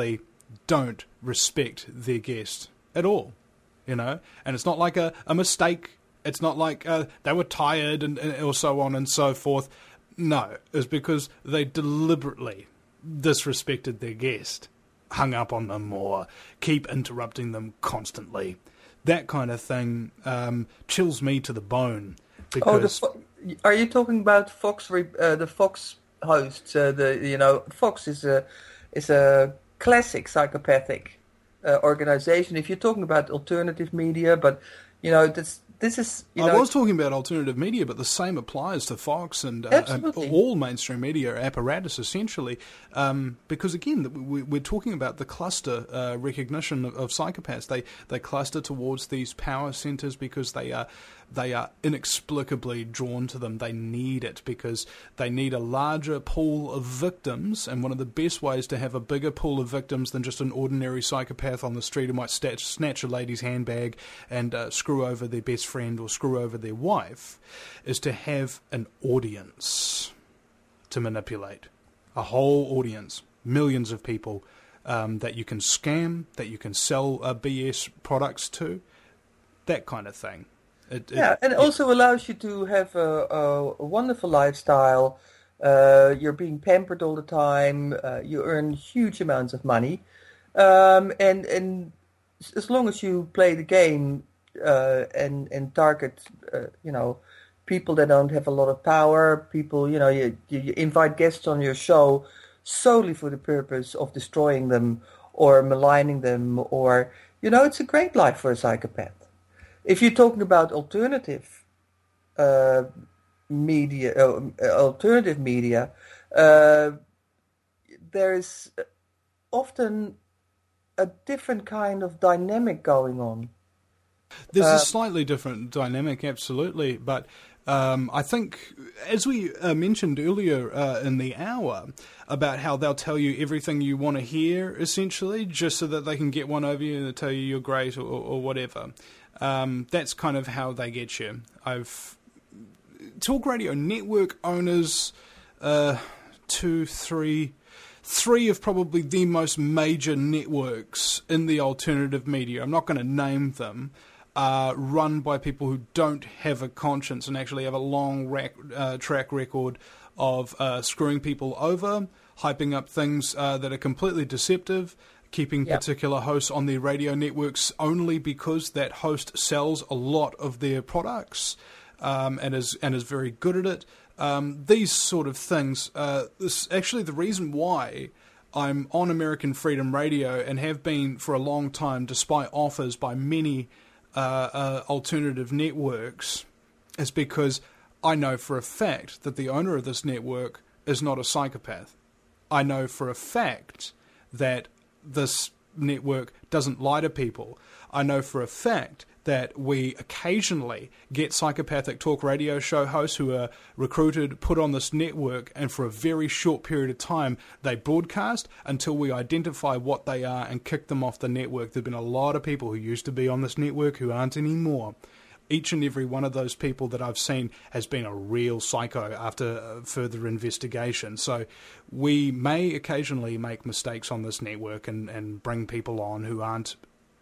don't respect their guest at all, you know? And it's not like a, a mistake. It's not like uh, they were tired and, and or so on and so forth. No, it's because they deliberately disrespected their guest, hung up on them, or keep interrupting them constantly. That kind of thing um, chills me to the bone. Because oh, the, are you talking about Fox? Uh, the Fox hosts? Uh, the you know, Fox is a is a classic psychopathic uh, organization. If you're talking about alternative media, but you know, this this is. You I know, was talking about alternative media, but the same applies to Fox and, uh, and all mainstream media apparatus, essentially. Um, because again, we, we're talking about the cluster uh, recognition of, of psychopaths. They they cluster towards these power centers because they are. They are inexplicably drawn to them. They need it because they need a larger pool of victims, and one of the best ways to have a bigger pool of victims than just an ordinary psychopath on the street who might snatch, snatch a lady's handbag and uh, screw over their best friend or screw over their wife is to have an audience to manipulate. A whole audience, millions of people um, that you can scam, that you can sell uh, B S products to, that kind of thing. It, yeah, it, and it it also allows you to have a, a, a wonderful lifestyle. Uh, you're being pampered all the time. Uh, you earn huge amounts of money, um, and and as long as you play the game uh, and and target, uh, you know, people that don't have a lot of power, people, you know, you, you invite guests on your show solely for the purpose of destroying them or maligning them, or you know, it's a great life for a psychopath. If you're talking about alternative uh, media, uh, alternative media, uh, there is often a different kind of dynamic going on. There's uh, a slightly different dynamic, absolutely, but um, I think, as we uh, mentioned earlier uh, in the hour, about how they'll tell you everything you want to hear, essentially, just so that they can get one over you and tell you you're great or, or whatever. Um, that's kind of how they get you. I've talk radio network owners, uh, two, three, three of probably the most major networks in the alternative media. I'm not going to name them. Are run by people who don't have a conscience and actually have a long rack, uh, track record of uh, screwing people over, hyping up things uh, that are completely deceptive, keeping yep. particular hosts on their radio networks only because that host sells a lot of their products um, and is and is very good at it. Um, these sort of things. Uh, this actually the reason why I'm on American Freedom Radio and have been for a long time, despite offers by many uh, uh, alternative networks, is because I know for a fact that the owner of this network is not a psychopath. I know for a fact that this network doesn't lie to people. I know for a fact that we occasionally get psychopathic talk radio show hosts who are recruited, put on this network, and for a very short period of time they broadcast until we identify what they are and kick them off the network. There have been a lot of people who used to be on this network who aren't anymore. Each and every one of those people that I've seen has been a real psycho after further investigation. So we may occasionally make mistakes on this network and, and bring people on who aren't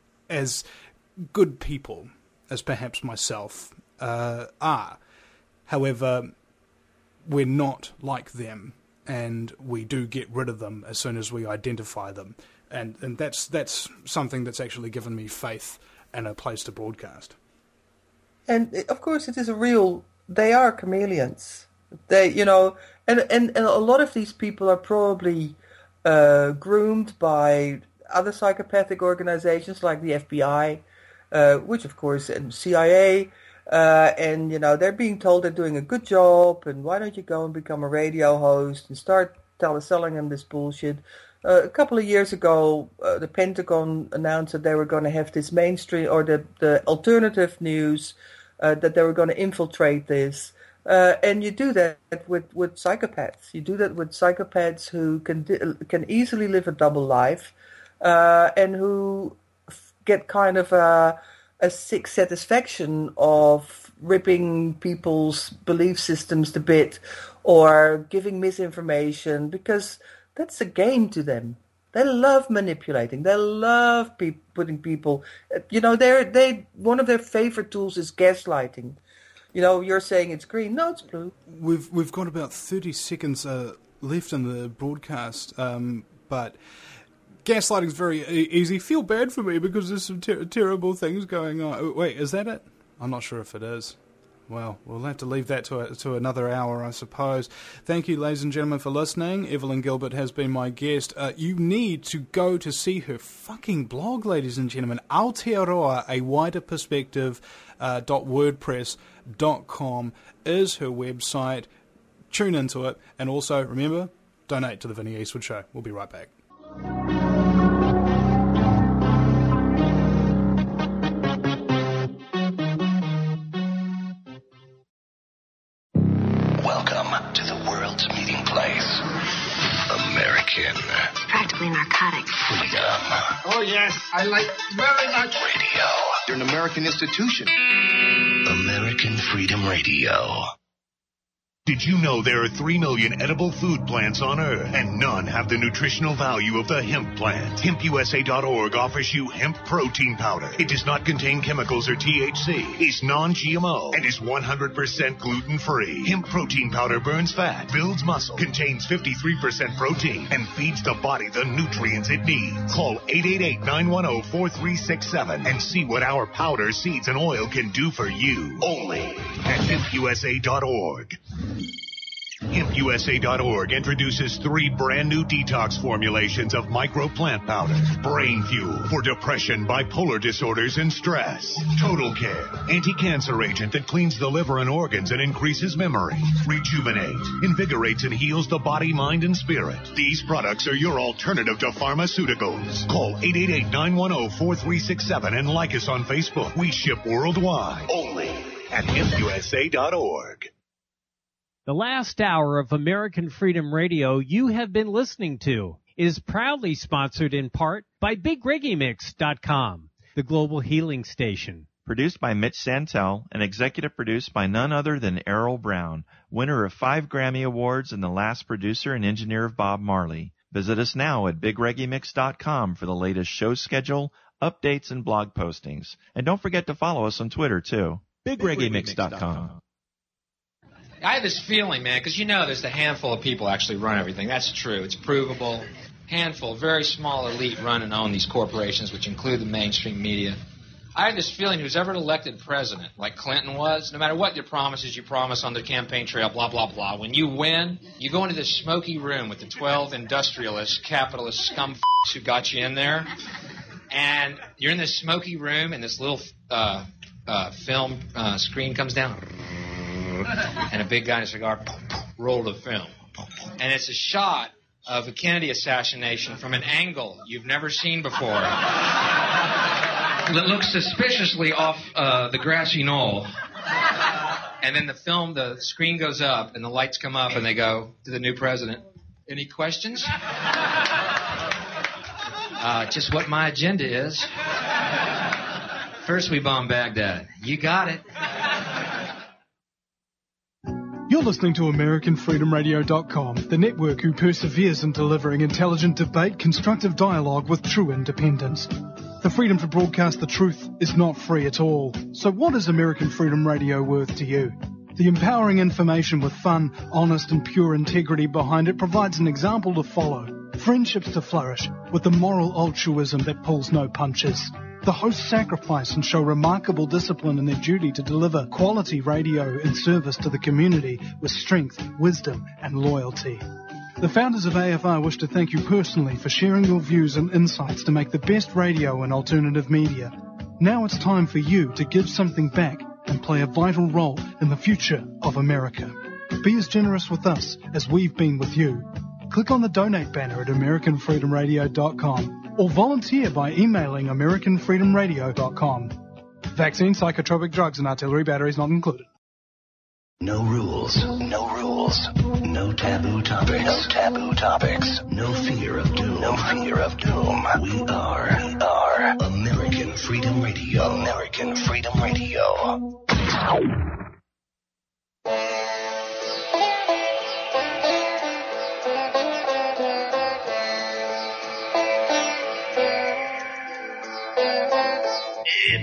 as good people as perhaps myself uh, are. However, we're not like them, and we do get rid of them as soon as we identify them. And, and that's, that's something that's actually given me faith and a place to broadcast. And of course, it is a real. They are chameleons. They, you know, and and, and a lot of these people are probably uh, groomed by other psychopathic organizations like the F B I, uh, which of course, and C I A, uh, and you know, they're being told they're doing a good job, and why don't you go and become a radio host and start tell, selling them this bullshit. Uh, a couple of years ago, uh, the Pentagon announced that they were going to have this mainstream or the, the alternative news. Uh, that they were going to infiltrate this. Uh, and you do that with, with psychopaths. You do that with psychopaths who can can easily live a double life uh, and who f- get kind of a, a sick satisfaction of ripping people's belief systems to bit or giving misinformation because that's a game to them. They love manipulating. They love pe- putting people. You know, they're they one of their favorite tools is gaslighting. You know, you're saying it's green. No, it's blue. We've we've got about thirty seconds uh, left in the broadcast, um, but gaslighting's very e- easy. Feel bad for me because there's some ter- terrible things going on. Oh, wait, is that it? I'm not sure if it is. Well, we'll have to leave that to a, to another hour, I suppose. Thank you, ladies and gentlemen, for listening. Evelyn Gilbert has been my guest. Uh, you need to go to see her fucking blog, ladies and gentlemen. Aotearoa, a wider perspective, uh, dot wordpress dot com is her website. Tune into it. And also, remember, donate to the Vinnie Eastwood Show. We'll be right back. Practically narcotic. Freedom. Oh, yes. I like very much. Radio. You're an American institution. American Freedom Radio. Did you know there are three million edible food plants on Earth, and none have the nutritional value of the hemp plant? hemp U S A dot org offers you hemp protein powder. It does not contain chemicals or T H C, is non-G M O, and is one hundred percent gluten-free. Hemp protein powder burns fat, builds muscle, contains fifty-three percent protein, and feeds the body the nutrients it needs. Call eight eight eight, nine one zero, four three six seven and see what our powder, seeds, and oil can do for you. Only at hemp U S A dot org. hemp U S A dot org introduces three brand new detox formulations of micro plant powder. Brain Fuel for depression, bipolar disorders, and stress. Total Care, anti-cancer agent that cleans the liver and organs and increases memory. Rejuvenate, invigorates and heals the body, mind, and spirit. These products are your alternative to pharmaceuticals. Call eight eight eight, nine one zero, four three six seven and like us on Facebook. We ship worldwide. Only at hemp U S A dot org. The last hour of American Freedom Radio you have been listening to is proudly sponsored in part by Big Reggae Mix dot com, the global healing station. Produced by Mitch Santel and executive produced by none other than Errol Brown, winner of five Grammy Awards and the last producer and engineer of Bob Marley. Visit us now at Big Reggae Mix dot com for the latest show schedule, updates, and blog postings. And don't forget to follow us on Twitter, too. Big Reggae Mix dot com. I have this feeling, man, because you know there's a handful of people actually run everything. That's true. It's provable. Handful, very small elite run and own these corporations, which include the mainstream media. I have this feeling who's ever elected president, like Clinton was, no matter what your promises you promise on the campaign trail, blah, blah, blah, when you win, you go into this smoky room with the twelve industrialist, capitalist scum f***s who got you in there, and you're in this smoky room, and this little uh, uh, film uh, screen comes down, and a big guy in a cigar, roll the film. And it's a shot of a Kennedy assassination from an angle you've never seen before. That looks suspiciously off uh, the grassy knoll. And then the film, the screen goes up, and the lights come up, and they go to the new president. Any questions? Uh, just what my agenda is. First we bomb Baghdad. You got it. You're listening to American Freedom Radio dot com, the network who perseveres in delivering intelligent debate, constructive dialogue with true independence. The freedom to broadcast the truth is not free at all. So what is American Freedom Radio worth to you? The empowering information with fun, honest and pure integrity behind it provides an example to follow. Friendships to flourish with the moral altruism that pulls no punches. The hosts sacrifice and show remarkable discipline in their duty to deliver quality radio in service to the community with strength, wisdom, and loyalty. The founders of A F R wish to thank you personally for sharing your views and insights to make the best radio and alternative media. Now it's time for you to give something back and play a vital role in the future of America. Be as generous with us as we've been with you. Click on the donate banner at American Freedom Radio dot com or volunteer by emailing American Freedom Radio dot com. Vaccine, psychotropic drugs, and artillery batteries not included. No rules, no rules, no taboo topics, no taboo topics, no fear of doom, no fear of doom. We are, we are American Freedom Radio, American Freedom Radio.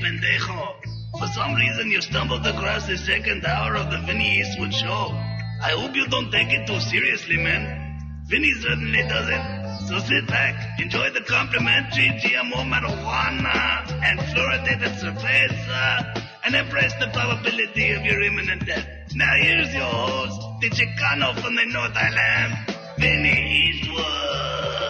pendejo. For some reason you stumbled across the second hour of the Vinny Eastwood Show. I hope you don't take it too seriously, man. Vinny certainly doesn't. So sit back, enjoy the complimentary G M O marijuana and fluoridated cerveza, and embrace the probability of your imminent death. Now here's your host, the Chicano from the North Island, Vinny Eastwood.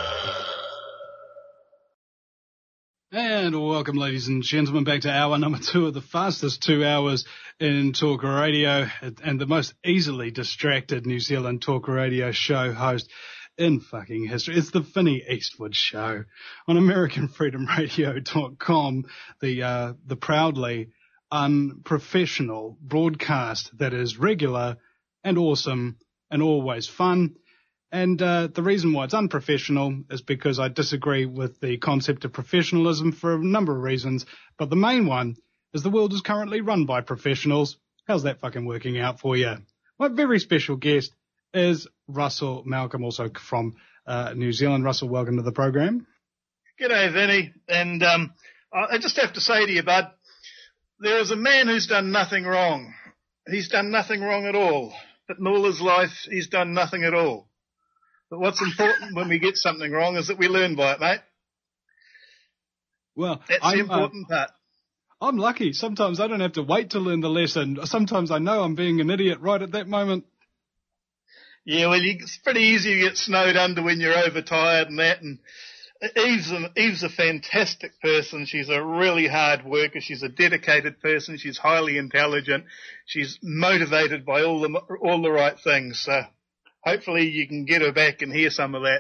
And welcome, ladies and gentlemen, back to hour number two of the fastest two hours in talk radio and the most easily distracted New Zealand talk radio show host in fucking history. It's the Vinny Eastwood Show on American Freedom Radio dot com, the uh, the proudly unprofessional broadcast that is regular and awesome and always fun. And uh, the reason why it's unprofessional is because I disagree with the concept of professionalism for a number of reasons. But the main one is the world is currently run by professionals. How's that fucking working out for you? My very special guest is Russell Malcolm, also from uh, New Zealand. Russell, welcome to the program. G'day, Vinny. And um, I just have to say to you, bud, there is a man who's done nothing wrong. He's done nothing wrong at all. But in all his life, he's done nothing at all. But what's important when we get something wrong is that we learn by it, mate. Well, that's I'm, the important uh, part. I'm lucky. Sometimes I don't have to wait to learn the lesson. Sometimes I know I'm being an idiot right at that moment. Yeah, well, you, it's pretty easy to get snowed under when you're overtired and that. And Eve's a, Eve's a fantastic person. She's a really hard worker. She's a dedicated person. She's highly intelligent. She's motivated by all the all the right things. So hopefully you can get her back and hear some of that.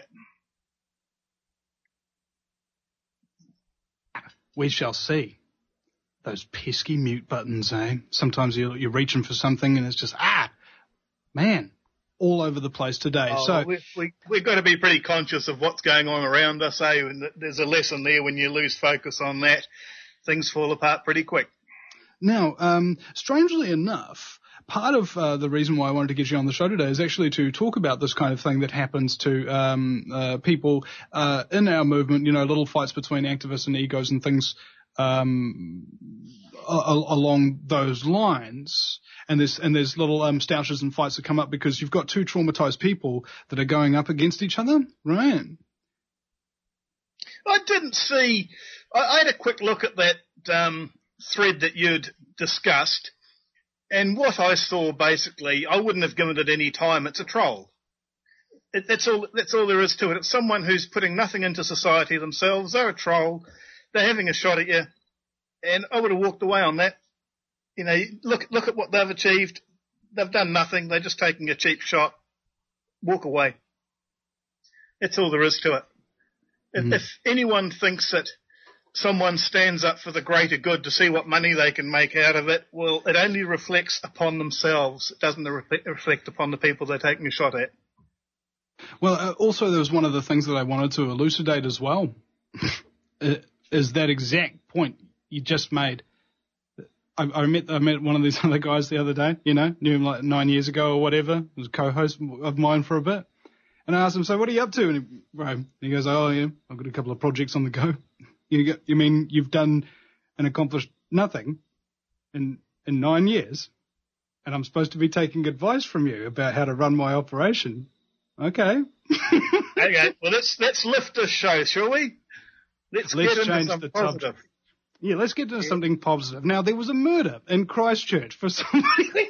We shall see. Those pesky mute buttons, eh? Sometimes you're, you're reaching for something and it's just, ah, man, all over the place today. Oh, so we, we, we've got to be pretty conscious of what's going on around us, eh? And there's a lesson there when you lose focus on that. Things fall apart pretty quick. Now, um, strangely enough, part of uh, the reason why I wanted to get you on the show today is actually to talk about this kind of thing that happens to um, uh, people uh, in our movement, you know, little fights between activists and egos and things um, a- a- along those lines. And there's, and there's little um, stoushes and fights that come up because you've got two traumatized people that are going up against each other, right? I didn't see – I had a quick look at that um, thread that you'd discussed. And what I saw, basically, I wouldn't have given it any time. It's a troll. It, that's all. That's all there is to it. It's someone who's putting nothing into society themselves. They're a troll. They're having a shot at you, and I would have walked away on that. You know, look look at what they've achieved. They've done nothing. They're just taking a cheap shot. Walk away. That's all there is to it. Mm. If, if anyone thinks that someone stands up for the greater good to see what money they can make out of it, well, it only reflects upon themselves. It doesn't re- reflect upon the people they're taking a shot at. Well, uh, also there was one of the things that I wanted to elucidate as well, is that exact point you just made. I, I met I met one of these other guys the other day, you know, knew him like nine years ago or whatever. He was a co-host of mine for a bit. And I asked him, so what are you up to? And he, right, and he goes, oh, yeah, I've got a couple of projects on the go. You, go, you mean you've done and accomplished nothing in in nine years, and I'm supposed to be taking advice from you about how to run my operation? Okay. Okay, well, let's let's lift this show, shall we? Let's, let's get into change some the positive. subject. Yeah, let's get into yeah. something positive. Now, there was a murder in Christchurch for somebody.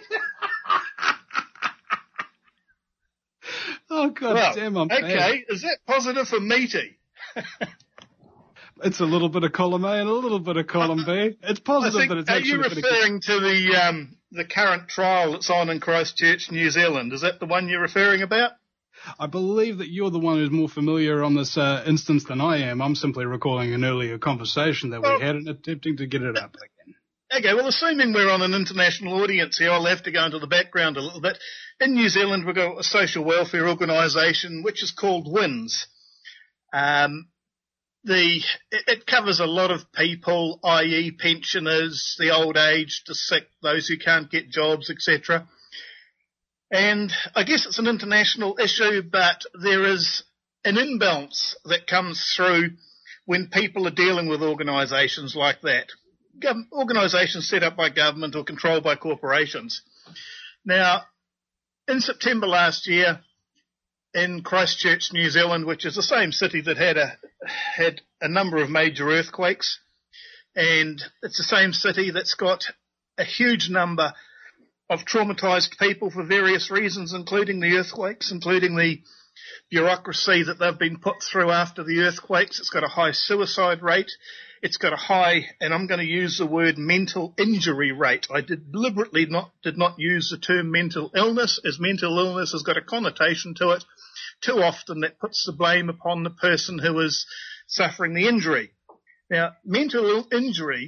Oh, God well, damn, I'm okay, bad. Is that positive for meaty? It's a little bit of column A and a little bit of column B. It's positive, think, but it's are actually you referring to the um, the current trial that's on in Christchurch, New Zealand? Is that the one you're referring about? I believe that you're the one who's more familiar on this uh, instance than I am. I'm simply recalling an earlier conversation that well, we had and attempting to get it up again. Okay, well, assuming we're on an international audience here, I'll have to go into the background a little bit. In New Zealand, we've got a social welfare organisation which is called WINS. Um, the it, it covers a lot of people, that is pensioners, the old age, the sick, those who can't get jobs, et cetera. And I guess it's an international issue, but there is an imbalance that comes through when people are dealing with organisations like that. gov- organisations set up by government or controlled by corporations. Now, in September last year, in Christchurch, New Zealand, which is the same city that had a had a number of major earthquakes, and it's the same city that's got a huge number of traumatised people for various reasons, including the earthquakes, including the bureaucracy that they've been put through after the earthquakes. It's got a high suicide rate. It's got a high, and I'm going to use the word mental injury rate. I did deliberately not did not use the term mental illness, as mental illness has got a connotation to it. Too often that puts the blame upon the person who is suffering the injury. Now, mental injury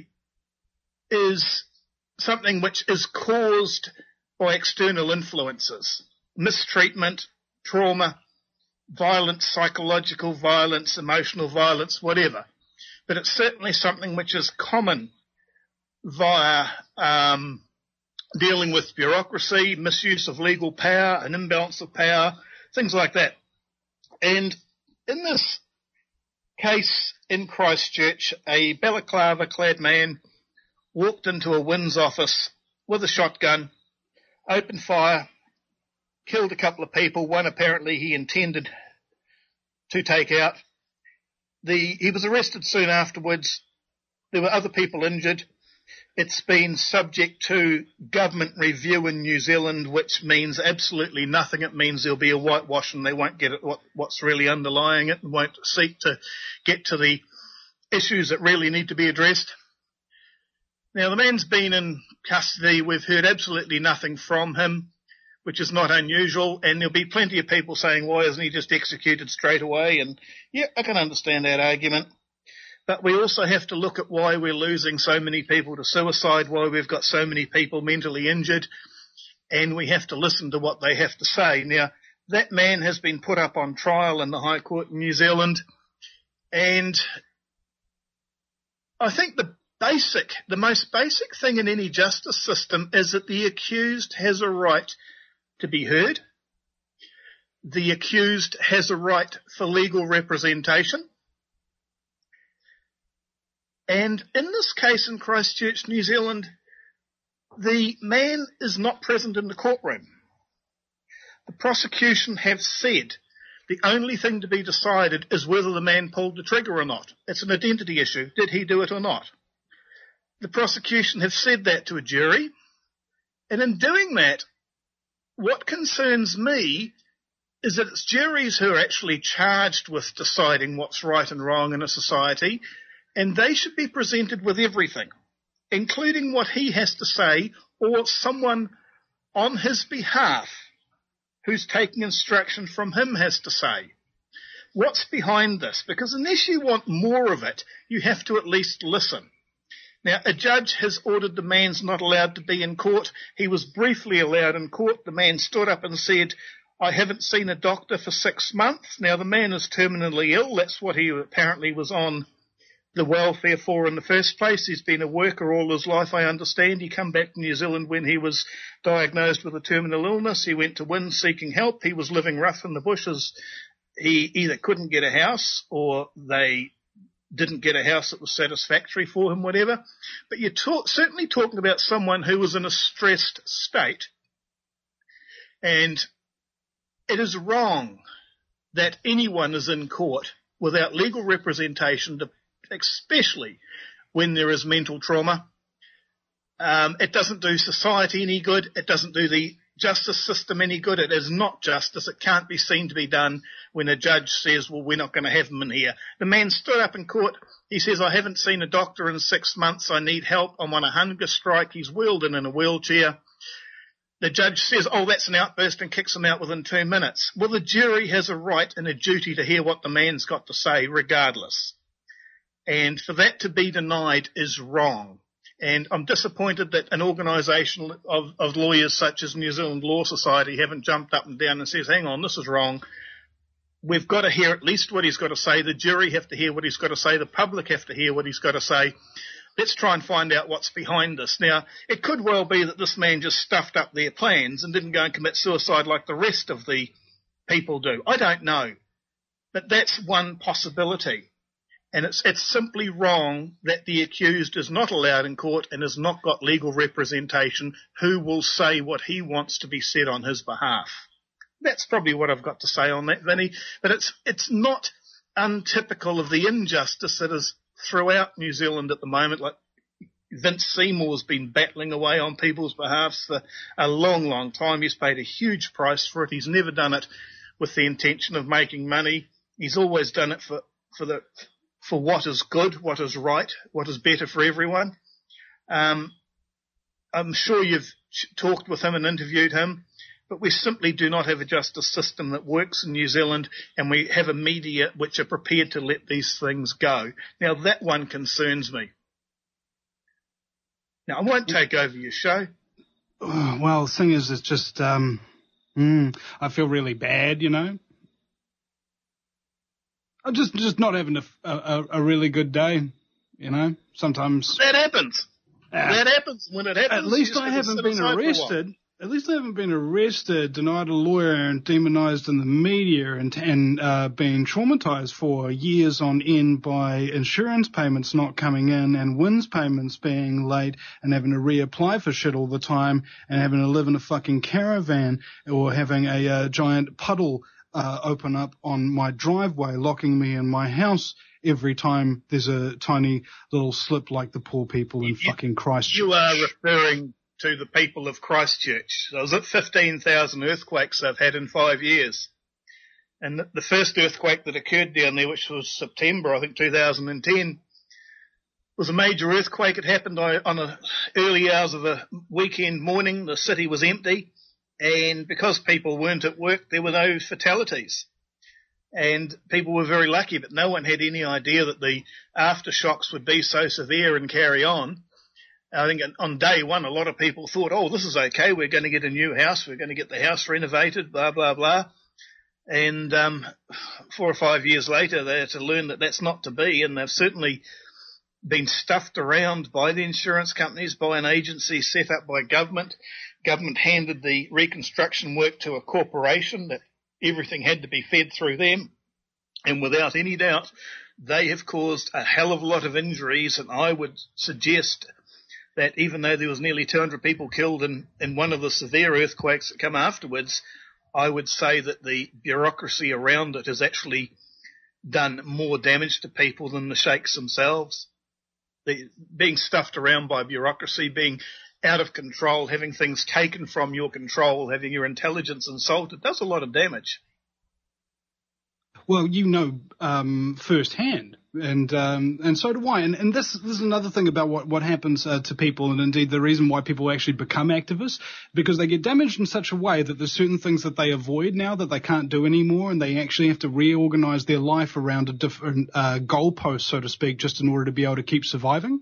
is something which is caused by external influences, mistreatment, trauma, violence, psychological violence, emotional violence, whatever. But it's certainly something which is common via um, dealing with bureaucracy, misuse of legal power, an imbalance of power, things like that. And in this case in Christchurch, a balaclava-clad man walked into a Winds office with a shotgun, opened fire, killed a couple of people, one apparently he intended to take out. The, he was arrested soon afterwards. There were other people injured. It's been subject to government review in New Zealand, which means absolutely nothing. It means there'll be a whitewash and they won't get at what, what's really underlying it and won't seek to get to the issues that really need to be addressed. Now, the man's been in custody. We've heard absolutely nothing from him, which is not unusual, and there'll be plenty of people saying, why isn't he just executed straight away? And yeah, I can understand that argument. But we also have to look at why we're losing so many people to suicide, why we've got so many people mentally injured, and we have to listen to what they have to say. Now, that man has been put up on trial in the High Court in New Zealand, and I think the basic, the most basic thing in any justice system is that the accused has a right to be heard. The accused has a right for legal representation. And in this case in Christchurch, New Zealand, the man is not present in the courtroom. The prosecution have said the only thing to be decided is whether the man pulled the trigger or not. It's an identity issue. Did he do it or not? The prosecution have said that to a jury. And in doing that, what concerns me is that it's juries who are actually charged with deciding what's right and wrong in a society, and they should be presented with everything, including what he has to say or someone on his behalf who's taking instruction from him has to say. What's behind this? Because unless you want more of it, you have to at least listen. Now, a judge has ordered the man's not allowed to be in court. He was briefly allowed in court. The man stood up and said, I haven't seen a doctor for six months. Now, the man is terminally ill. That's what he apparently was on the welfare for in the first place. He's been a worker all his life, I understand. He came back to New Zealand when he was diagnosed with a terminal illness. He went to Winds seeking help. He was living rough in the bushes. He either couldn't get a house or they didn't get a house that was satisfactory for him, whatever. But you're talk, certainly talking about someone who was in a stressed state. And it is wrong that anyone is in court without legal representation, to, especially when there is mental trauma. Um, it doesn't do society any good. It doesn't do the justice system any good. It is not justice. It can't be seen to be done when a judge says, well, we're not going to have him in here. The man stood up in court. He says, I haven't seen a doctor in six months. I need help. I'm on a hunger strike. He's wheeled in in a wheelchair. The judge says, oh, that's an outburst, and kicks him out within two minutes. Well, the jury has a right and a duty to hear what the man's got to say regardless. And for that to be denied is wrong. And I'm disappointed that an organisation of, of lawyers such as New Zealand Law Society haven't jumped up and down and says, hang on, this is wrong. We've got to hear at least what he's got to say. The jury have to hear what he's got to say. The public have to hear what he's got to say. Let's try and find out what's behind this. Now, it could well be that this man just stuffed up their plans and didn't go and commit suicide like the rest of the people do. I don't know. But that's one possibility. And it's it's simply wrong that the accused is not allowed in court and has not got legal representation who will say what he wants to be said on his behalf. That's probably what I've got to say on that, Vinny. But it's it's not untypical of the injustice that is throughout New Zealand at the moment. Like Vince Seymour's been battling away on people's behalves for a long, long time. He's paid a huge price for it. He's never done it with the intention of making money. He's always done it for, for the for what is good, what is right, what is better for everyone. Um, I'm sure you've talked with him and interviewed him, but we simply do not have a justice system that works in New Zealand, and we have a media which are prepared to let these things go. Now, that one concerns me. Now, I won't take over your show. Well, the thing is, it's just, um, mm, I feel really bad, you know. I'm just, just not having a, a, a really good day, you know. Sometimes that happens. Uh, that happens when it happens. At least I haven't been arrested. At least I haven't been arrested, denied a lawyer, and demonized in the media, and and uh, been traumatized for years on end by insurance payments not coming in and W I N S payments being late, and having to reapply for shit all the time, and having to live in a fucking caravan, or having a uh, giant puddle uh, open up on my driveway, locking me in my house every time there's a tiny little slip, like the poor people in you, fucking Christchurch. You are referring to the people of Christchurch. So was it fifteen thousand earthquakes they've had in five years? And the, the first earthquake that occurred down there, which was September, I think, two thousand ten, was a major earthquake. It happened on the early hours of a weekend morning. The city was empty, and because people weren't at work, there were no fatalities. And people were very lucky, but no one had any idea that the aftershocks would be so severe and carry on. I think on day one, a lot of people thought, oh, this is okay, we're going to get a new house, we're going to get the house renovated, blah, blah, blah. And um, four or five years later, they had to learn that that's not to be, and they've certainly been stuffed around by the insurance companies, by an agency set up by government. Government handed the reconstruction work to a corporation that everything had to be fed through them, and without any doubt, they have caused a hell of a lot of injuries, and I would suggest that even though there was nearly two hundred people killed in, in one of the severe earthquakes that come afterwards, I would say that the bureaucracy around it has actually done more damage to people than the sheikhs themselves. The, being stuffed around by bureaucracy, being out of control, having things taken from your control, having your intelligence insulted, does a lot of damage. Well, you know um, firsthand, and um, and so do I. And, and this, this is another thing about what, what happens uh, to people, and indeed the reason why people actually become activists, because they get damaged in such a way that there's certain things that they avoid now that they can't do anymore, and they actually have to reorganize their life around a different uh, goalpost, so to speak, just in order to be able to keep surviving.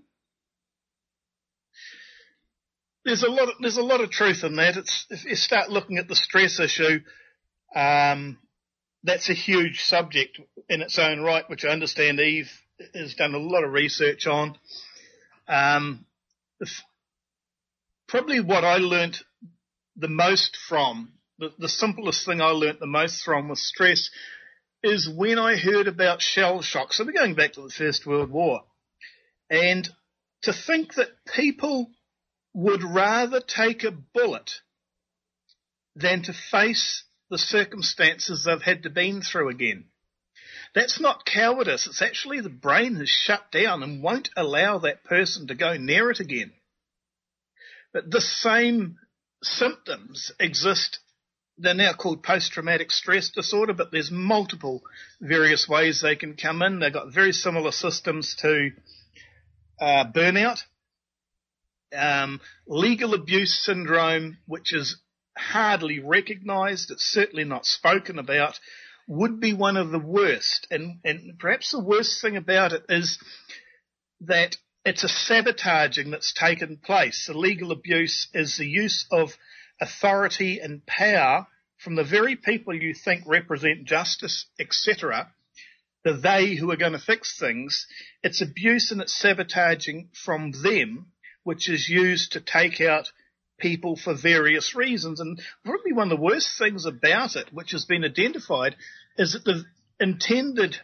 There's a lot of, there's a lot of truth in that. It's, if you start looking at the stress issue, um, that's a huge subject in its own right, which I understand Eve has done a lot of research on. Um, probably what I learnt the most from, the, the simplest thing I learnt the most from with stress is when I heard about shell shock. So we're going back to the First World War. And to think that people would rather take a bullet than to face the circumstances they've had to been through again. That's not cowardice. It's actually the brain has shut down and won't allow that person to go near it again. But the same symptoms exist. They're now called post-traumatic stress disorder, but there's multiple various ways they can come in. They've got very similar systems to uh, burnout. Um, legal abuse syndrome, which is hardly recognised, it's certainly not spoken about, would be one of the worst. And, and perhaps the worst thing about it is that it's a sabotaging that's taken place. The legal abuse is the use of authority and power from the very people you think represent justice, et cetera, the they who are going to fix things. It's abuse and it's sabotaging from them, which is used to take out people for various reasons. And probably one of the worst things about it, which has been identified, is that the intended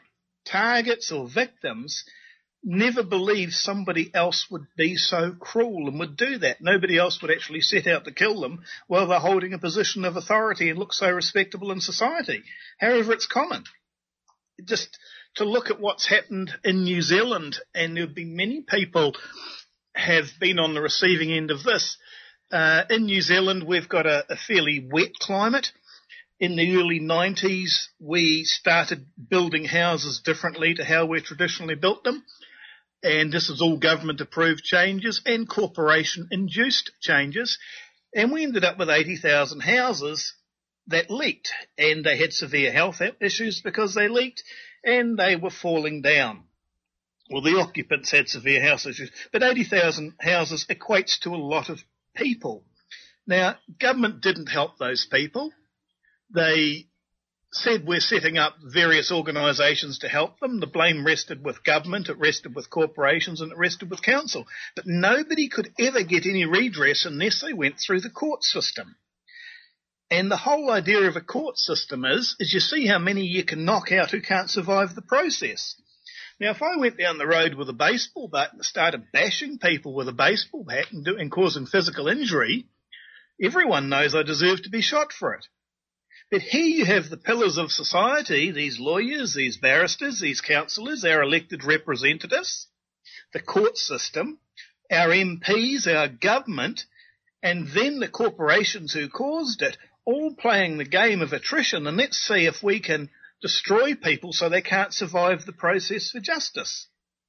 targets or victims never believed somebody else would be so cruel and would do that. Nobody else would actually set out to kill them while they're holding a position of authority and look so respectable in society. However, it's common. Just to look at what's happened in New Zealand, and there have been many people have been on the receiving end of this. Uh, in New Zealand, we've got a, a fairly wet climate. In the early nineties, we started building houses differently to how we traditionally built them. And this is all government-approved changes and corporation-induced changes. And we ended up with eighty thousand houses that leaked. And they had severe health issues because they leaked, and they were falling down. Well, the occupants had severe health issues. But eighty thousand houses equates to a lot of people. Now, government didn't help those people. They said we're setting up various organisations to help them. The blame rested with government, it rested with corporations, and it rested with council. But nobody could ever get any redress unless they went through the court system. And the whole idea of a court system is, is you see how many you can knock out who can't survive the process. Now, if I went down the road with a baseball bat and started bashing people with a baseball bat and, do, and causing physical injury, everyone knows I deserve to be shot for it. But here you have the pillars of society, these lawyers, these barristers, these councillors, our elected representatives, the court system, our M Ps, our government, and then the corporations who caused it, all playing the game of attrition. And let's see if we can destroy people so they can't survive the process for justice.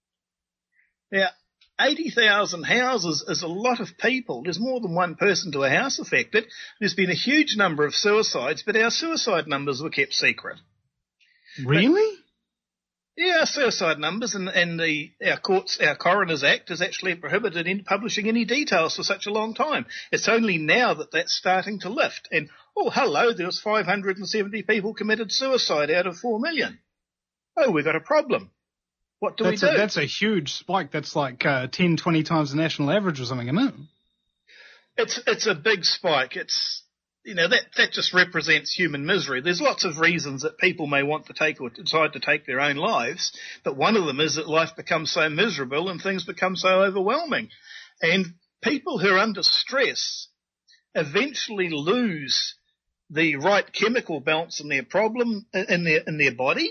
Now, eighty thousand houses is a lot of people. There's more than one person to a house affected. There's been a huge number of suicides, but our suicide numbers were kept secret. Really? But, yeah, our suicide numbers, and, and the our courts, our Coroners Act has actually prohibited in publishing any details for such a long time. It's only now that that's starting to lift. And, oh, hello, there was five hundred seventy people committed suicide out of four million. Oh, we've got a problem. What do that's we do? A, that's a huge spike. That's like uh, ten, twenty times the national average or something, isn't it? It's it's a big spike. It's you know that that just represents human misery. There's lots of reasons that people may want to take or decide to take their own lives, but one of them is that life becomes so miserable and things become so overwhelming, and people who are under stress eventually lose the right chemical balance in their problem in their in their body.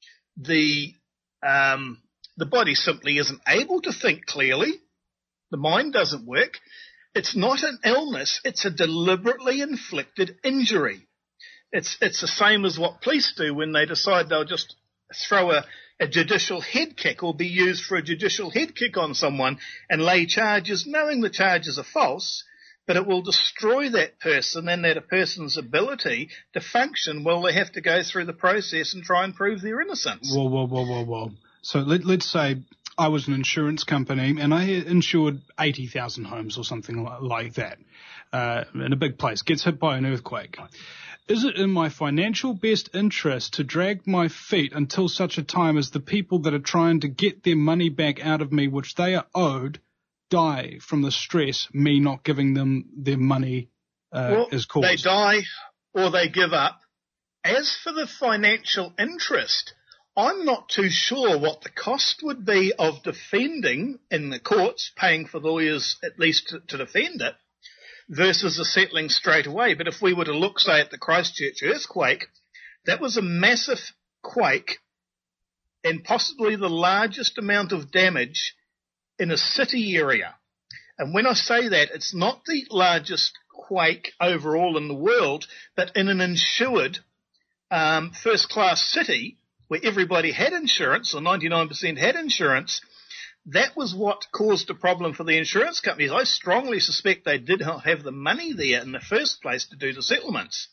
The Um, the body simply isn't able to think clearly. The mind doesn't work. It's not an illness. It's a deliberately inflicted injury. It's it's the same as what police do when they decide they'll just throw a, a judicial head kick or be used for a judicial head kick on someone and lay charges knowing the charges are false, but it will destroy that person and that a person's ability to function while they have to go through the process and try and prove their innocence. Whoa, whoa, whoa, whoa, whoa. So let, let's say I was an insurance company and I insured eighty thousand homes or something like that uh, in a big place, gets hit by an earthquake. Is it in my financial best interest to drag my feet until such a time as the people that are trying to get their money back out of me, which they are owed, die from the stress, me not giving them their money uh, well, is caused? They die or they give up. As for the financial interest, I'm not too sure what the cost would be of defending in the courts, paying for lawyers at least to, to defend it, versus the settling straight away. But if we were to look, say, at the Christchurch earthquake, that was a massive quake and possibly the largest amount of damage in a city area. And when I say that, it's not the largest quake overall in the world, but in an insured um, first-class city where everybody had insurance, or ninety-nine percent had insurance, that was what caused a problem for the insurance companies. I strongly suspect they did not have the money there in the first place to do the settlements.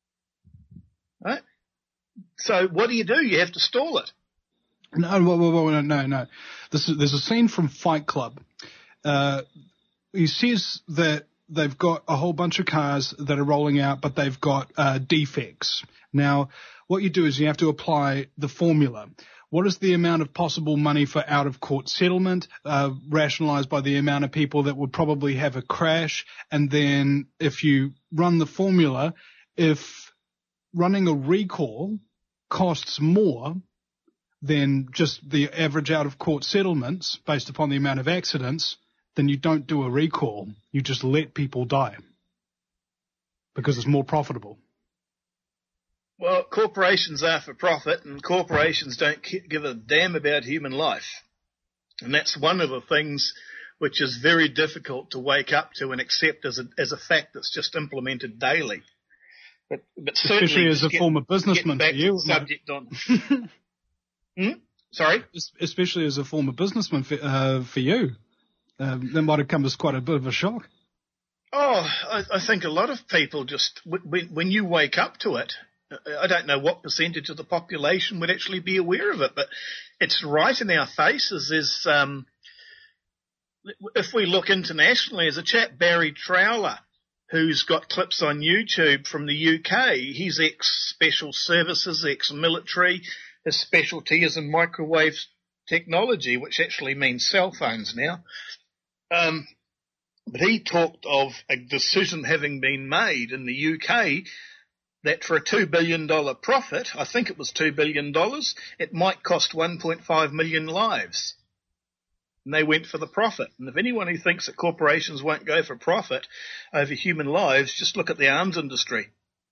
Right? So what do you do? You have to stall it. No, whoa, whoa, whoa, no, no, no. This is, there's a scene from Fight Club. Uh, he says that they've got a whole bunch of cars that are rolling out, but they've got uh, defects. Now, what you do is you have to apply the formula. What is the amount of possible money for out-of-court settlement, uh, rationalized by the amount of people that would probably have a crash? And then if you run the formula, if running a recall costs more than just the average out-of-court settlements based upon the amount of accidents, then you don't do a recall. You just let people die because it's more profitable. Well, corporations are for profit, and corporations don't give a damn about human life. And that's one of the things which is very difficult to wake up to and accept as a, as a fact that's just implemented daily. But, but especially as a get, former businessman for you. Subject on. hmm? Sorry? Especially as a former businessman for, uh, for you. Um, that might have come as quite a bit of a shock. Oh, I, I think a lot of people just, when, when you wake up to it, I don't know what percentage of the population would actually be aware of it, but it's right in our faces. Is um, if we look internationally, there's a chap, Barry Trowler, who's got clips on YouTube from the U K. He's ex-special services, ex-military. His specialty is in microwave technology, which actually means cell phones now. Um, but he talked of a decision having been made in the U K that for a two billion dollars profit, I think it was two billion dollars, it might cost one point five million lives. And they went for the profit. And if anyone who thinks that corporations won't go for profit over human lives, just look at the arms industry.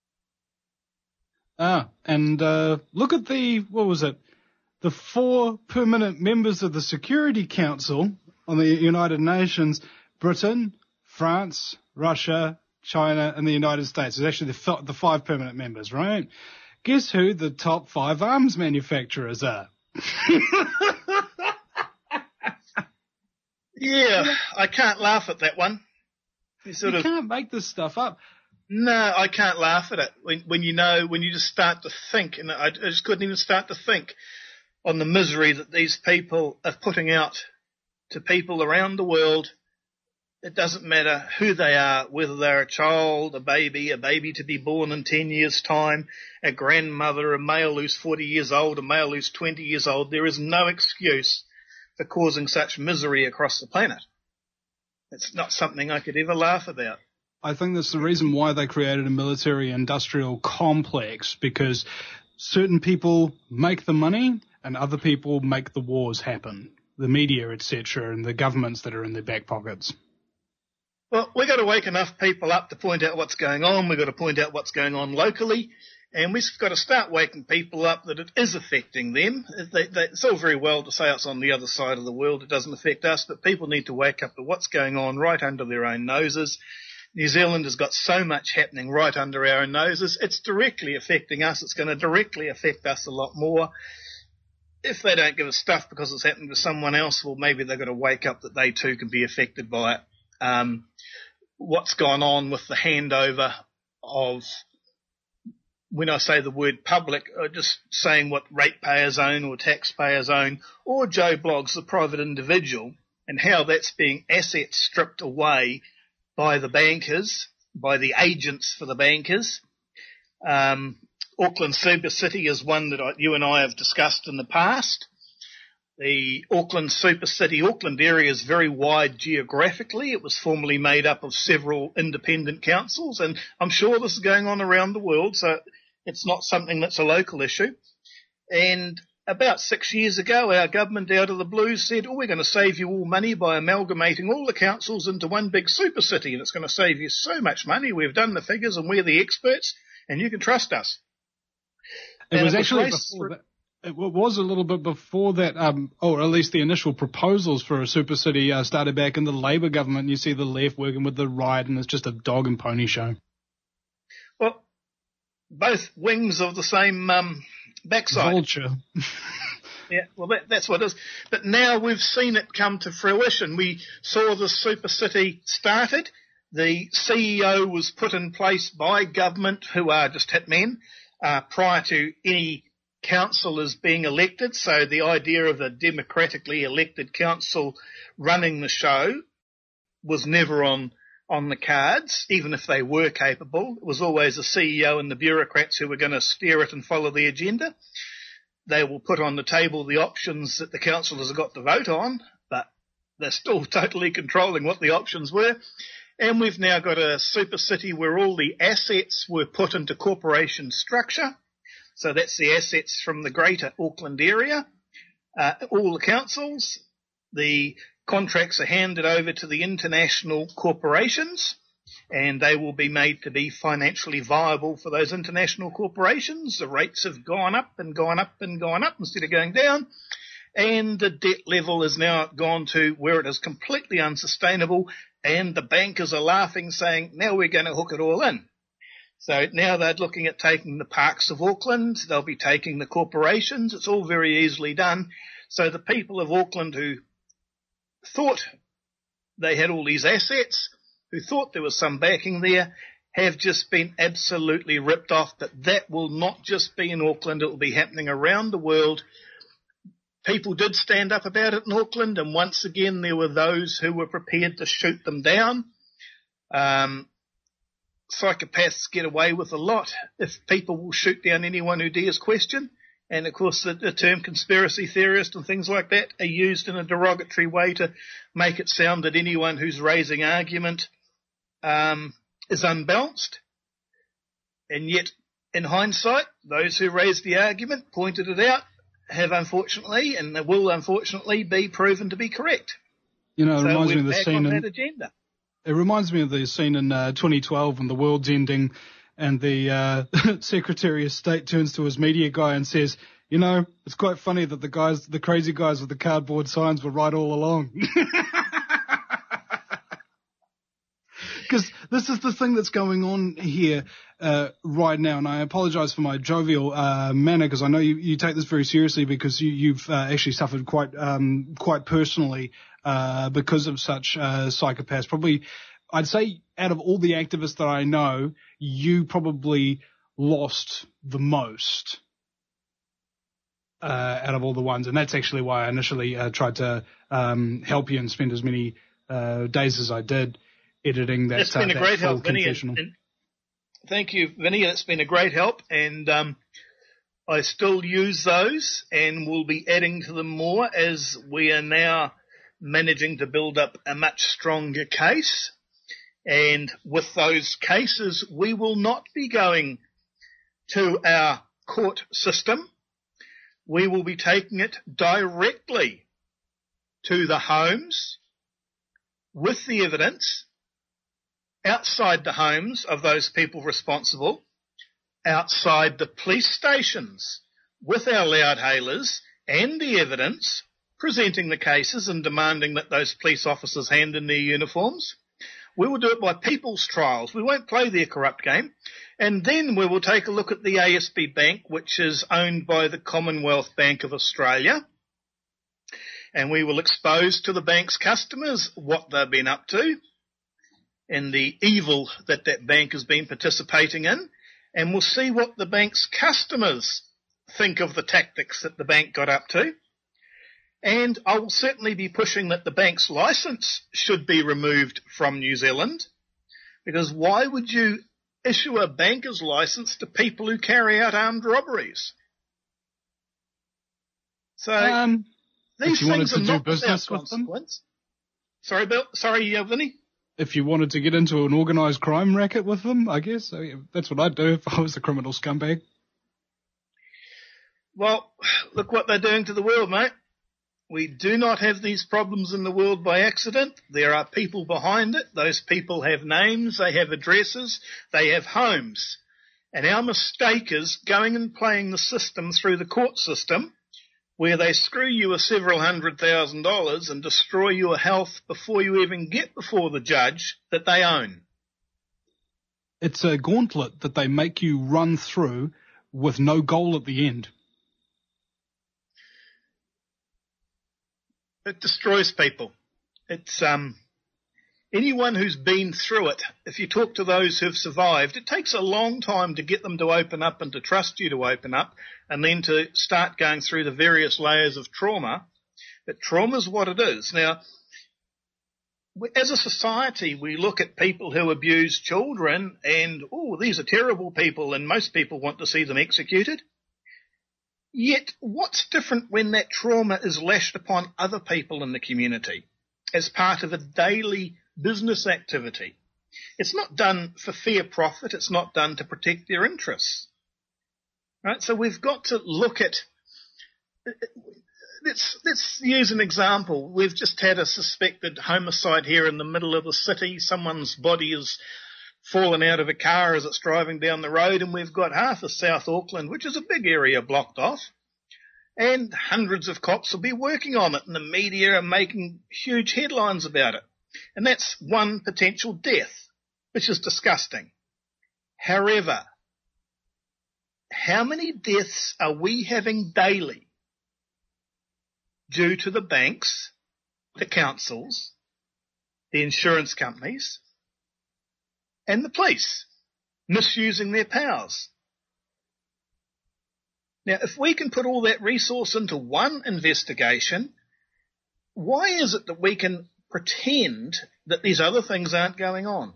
Ah, and uh, look at the, what was it, the four permanent members of the Security Council on the United Nations, Britain, France, Russia, China, and the United States. It's actually the, f- the five permanent members, right? Guess who the top five arms manufacturers are? Yeah, I can't laugh at that one. You, sort you of, can't make this stuff up. No, I can't laugh at it. When, when you know, when you just start to think, and I, I just couldn't even start to think on the misery that these people are putting out to people around the world. It doesn't matter who they are, whether they're a child, a baby, a baby to be born in ten years' time, a grandmother, a male who's forty years old, a male who's twenty years old. There is no excuse for causing such misery across the planet. It's not something I could ever laugh about. I think that's the reason why they created a military-industrial complex, because certain people make the money and other people make the wars happen, the media, et cetera, and the governments that are in their back pockets. Well, we've got to wake enough people up to point out what's going on. We've got to point out what's going on locally. And we've got to start waking people up that it is affecting them. They, they, it's all very well to say it's on the other side of the world, it doesn't affect us, but people need to wake up to what's going on right under their own noses. New Zealand has got so much happening right under our noses. It's directly affecting us. It's going to directly affect us a lot more. If they don't give us stuff because it's happening to someone else, well, maybe they've got to wake up that they too can be affected by it. Um, what's gone on with the handover of, when I say the word public, uh, just saying what ratepayers own or taxpayers own, or Joe Bloggs, the private individual, and how that's being assets stripped away by the bankers, by the agents for the bankers. Um, Auckland Super City is one that I, you and I have discussed in the past. The Auckland Super City, Auckland area is very wide geographically. It was formerly made up of several independent councils, and I'm sure this is going on around the world, so it's not something that's a local issue. And about six years ago, our government out of the blue said, oh, we're going to save you all money by amalgamating all the councils into one big super city, and it's going to save you so much money. We've done the figures and we're the experts, and you can trust us. It and was it actually was before that. It was a little bit before that, um, or at least the initial proposals for a super city uh, started back in the Labour government. You see the left working with the right, and it's just a dog and pony show. Well, both wings of the same um, backside. Vulture. Yeah, well, that, that's what it is. But now we've seen it come to fruition. We saw the super city started. The C E O was put in place by government, who are just hitmen, uh, prior to any councillors being elected. So the idea of a democratically elected council running the show was never on, on the cards, even if they were capable. It was always the C E O and the bureaucrats who were going to steer it and follow the agenda. They will put on the table the options that the councillors have got to vote on, but they're still totally controlling what the options were. And we've now got a super city where all the assets were put into corporation structure. So that's the assets from the greater Auckland area. Uh, all the councils, the contracts are handed over to the international corporations, and they will be made to be financially viable for those international corporations. The rates have gone up and gone up and gone up instead of going down, and the debt level has now gone to where it is completely unsustainable, and the bankers are laughing, saying, now we're going to hook it all in. So now they're looking at taking the parks of Auckland, they'll be taking the corporations, it's all very easily done. So the people of Auckland who thought they had all these assets, who thought there was some backing there, have just been absolutely ripped off. But that will not just be in Auckland, it will be happening around the world. People did stand up about it in Auckland, and once again there were those who were prepared to shoot them down. Um, psychopaths get away with a lot if people will shoot down anyone who dares question. And, of course, the, the term conspiracy theorist and things like that are used in a derogatory way to make it sound that anyone who's raising argument um, is unbalanced. And yet, in hindsight, those who raised the argument, pointed it out, have unfortunately, and will unfortunately, be proven to be correct. You know, it so reminds me of the back scene on in, that agenda. It reminds me of the scene in uh, twenty twelve when the world's ending and the uh, Secretary of State turns to his media guy and says, you know, it's quite funny that the guys, the crazy guys with the cardboard signs were right all along. Because this is the thing that's going on here uh, right now, and I apologize for my jovial uh, manner, because I know you, you take this very seriously, because you, you've uh, actually suffered quite um, quite personally uh, because of such uh, psychopaths. Probably, I'd say, out of all the activists that I know, you probably lost the most uh, out of all the ones, and that's actually why I initially uh, tried to um, help you and spend as many uh, days as I did editing that. It's been uh, a great full help, Vinny. And, and thank you, Vinny. It's been a great help, and um, I still use those, and will be adding to them more as we are now managing to build up a much stronger case. And with those cases, we will not be going to our court system. We will be taking it directly to the homes with the evidence, outside the homes of those people responsible, outside the police stations with our loudhailers and the evidence, presenting the cases and demanding that those police officers hand in their uniforms. We will do it by people's trials. We won't play their corrupt game. And then we will take a look at the A S B Bank, which is owned by the Commonwealth Bank of Australia. And we will expose to the bank's customers what they've been up to and the evil that that bank has been participating in. And we'll see what the bank's customers think of the tactics that the bank got up to. And I will certainly be pushing that the bank's license should be removed from New Zealand, because why would you issue a banker's license to people who carry out armed robberies? So um, these if you things wanted to are do not business without with them, consequence. Sorry, Bill. Sorry, uh, Vinny. If you wanted to get into an organised crime racket with them, I guess I mean, that's what I'd do if I was a criminal scumbag. Well, look what they're doing to the world, mate. We do not have these problems in the world by accident. There are people behind it. Those people have names, they have addresses, they have homes. And our mistake is going and playing the system through the court system, where they screw you a several hundred thousand dollars and destroy your health before you even get before the judge that they own. It's a gauntlet that they make you run through with no goal at the end. It destroys people. It's um, anyone who's been through it, if you talk to those who've survived, it takes a long time to get them to open up and to trust you to open up, and then to start going through the various layers of trauma. But trauma's what it is. Now, as a society, we look at people who abuse children and, oh, these are terrible people, and most people want to see them executed. Yet, what's different when that trauma is lashed upon other people in the community as part of a daily business activity? It's not done for fair profit. It's not done to protect their interests. Right? So we've got to look at let's let's use an example. We've just had a suspected homicide here in the middle of the city. Someone's body is fallen out of a car as it's driving down the road, and we've got half of South Auckland, which is a big area, blocked off. And hundreds of cops will be working on it, and the media are making huge headlines about it. And that's one potential death, which is disgusting. However, how many deaths are we having daily due to the banks, the councils, the insurance companies, and the police misusing their powers? Now, if we can put all that resource into one investigation, why is it that we can pretend that these other things aren't going on?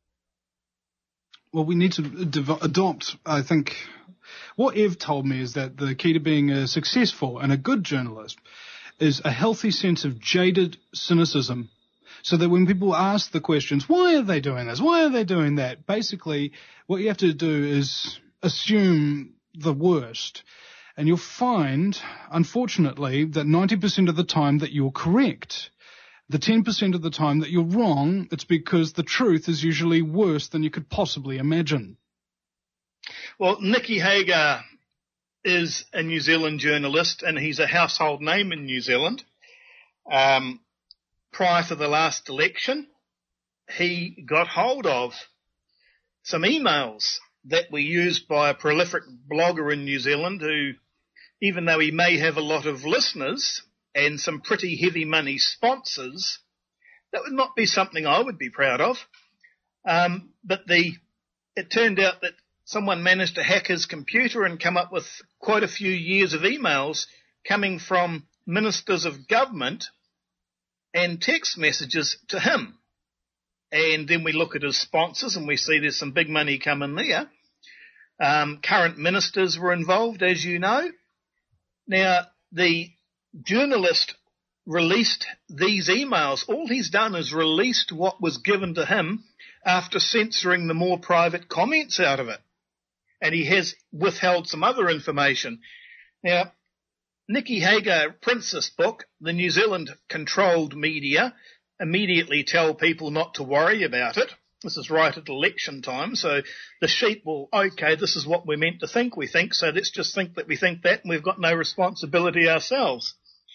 Well, we need to dev- adopt, I think, what Ev told me is that the key to being a successful and a good journalist is a healthy sense of jaded cynicism. So that when people ask the questions, why are they doing this? Why are they doing that? Basically, what you have to do is assume the worst. And you'll find, unfortunately, that ninety percent of the time that you're correct. The ten percent of the time that you're wrong, it's because the truth is usually worse than you could possibly imagine. Well, Nicky Hager is a New Zealand journalist, and he's a household name in New Zealand. Um, prior to the last election, he got hold of some emails that were used by a prolific blogger in New Zealand who, even though he may have a lot of listeners and some pretty heavy money sponsors, that would not be something I would be proud of. Um, but the it turned out that someone managed to hack his computer and come up with quite a few years of emails coming from ministers of government and text messages to him. And then we look at his sponsors and we see there's some big money coming there. Um, current ministers were involved, as you know. Now, the journalist released these emails. All he's done is released what was given to him after censoring the more private comments out of it. And he has withheld some other information. Now, Nicky Hager prints this book. The New Zealand-controlled media immediately tell people not to worry about it. This is right at election time, so the sheep will, okay, this is what we're meant to think we think, so let's just think that we think that, and we've got no responsibility ourselves.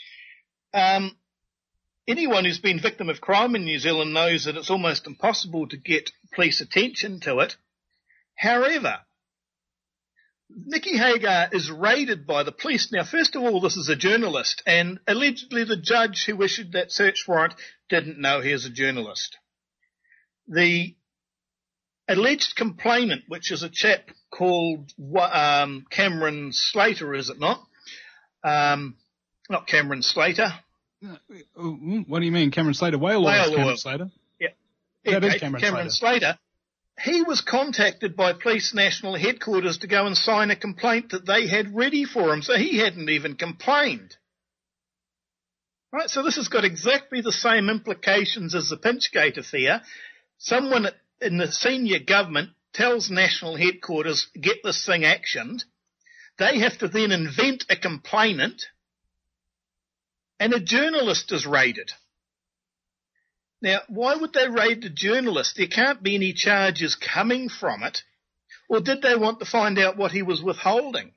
Um, anyone who's been victim of crime in New Zealand knows that it's almost impossible to get police attention to it. However, Nicky Hager is raided by the police. Now, first of all, this is a journalist, and allegedly the judge who issued that search warrant didn't know he was a journalist. The alleged complainant, which is a chap called um, Cameron Slater, is it not? Um, not Cameron Slater. What do you mean, Cameron Slater? Whale Law is Cameron Slater? Yeah. That okay, is Cameron, Cameron Slater. Slater. He was contacted by Police National Headquarters to go and sign a complaint that they had ready for him, so he hadn't even complained. Right, so this has got exactly the same implications as the Pinchgate affair. Someone in the senior government tells National Headquarters, get this thing actioned. They have to then invent a complainant, and a journalist is raided. Now, why would they raid the journalist? There can't be any charges coming from it. Or did they want to find out what he was withholding?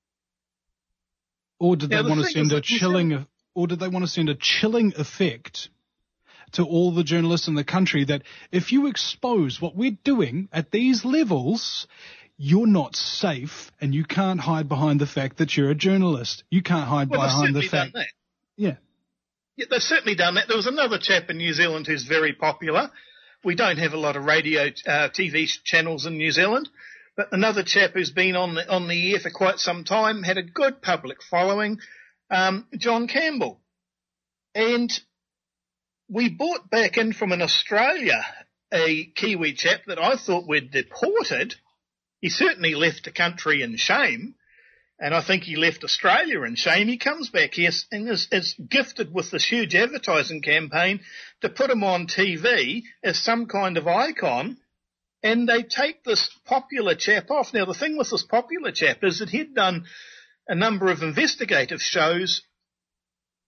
Or did they now, the want to send a chilling, said, or did they want to send a chilling effect to all the journalists in the country that if you expose what we're doing at these levels, you're not safe and you can't hide behind the fact that you're a journalist. You can't hide well, behind the fact. Done that. Yeah. Yeah, they've certainly done that. There was another chap in New Zealand who's very popular. We don't have a lot of radio, uh, T V channels in New Zealand, but another chap who's been on the, on the air for quite some time, had a good public following, um, John Campbell. And we brought back in from in Australia a Kiwi chap that I thought we'd deported. He certainly left the country in shame. And I think he left Australia in shame. He comes back here and is, is gifted with this huge advertising campaign to put him on T V as some kind of icon. And they take this popular chap off. Now, the thing with this popular chap is that he'd done a number of investigative shows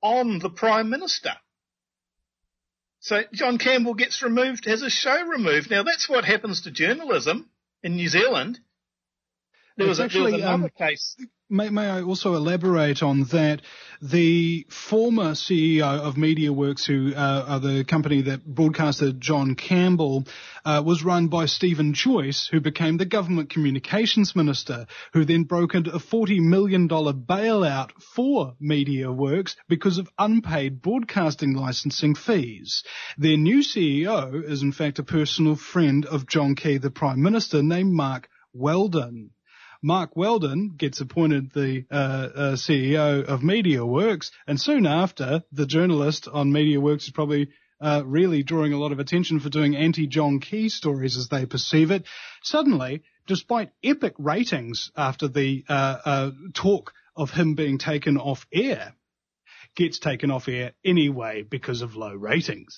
on the Prime Minister. So John Campbell gets removed, has his show removed. Now, that's what happens to journalism in New Zealand. There was, actually, a, there was another um, case. May, may I also elaborate on that? The former C E O of MediaWorks, who uh, are the company that broadcasted John Campbell, uh, was run by Stephen Joyce, who became the government communications minister, who then brokered a forty million dollars bailout for MediaWorks because of unpaid broadcasting licensing fees. Their new C E O is in fact a personal friend of John Key, the Prime Minister, named Mark Weldon. Mark Weldon gets appointed the uh, uh, C E O of MediaWorks, and soon after, the journalist on MediaWorks is probably uh, really drawing a lot of attention for doing anti-John Key stories as they perceive it. Suddenly, despite epic ratings after the uh, uh, talk of him being taken off air, gets taken off air anyway because of low ratings.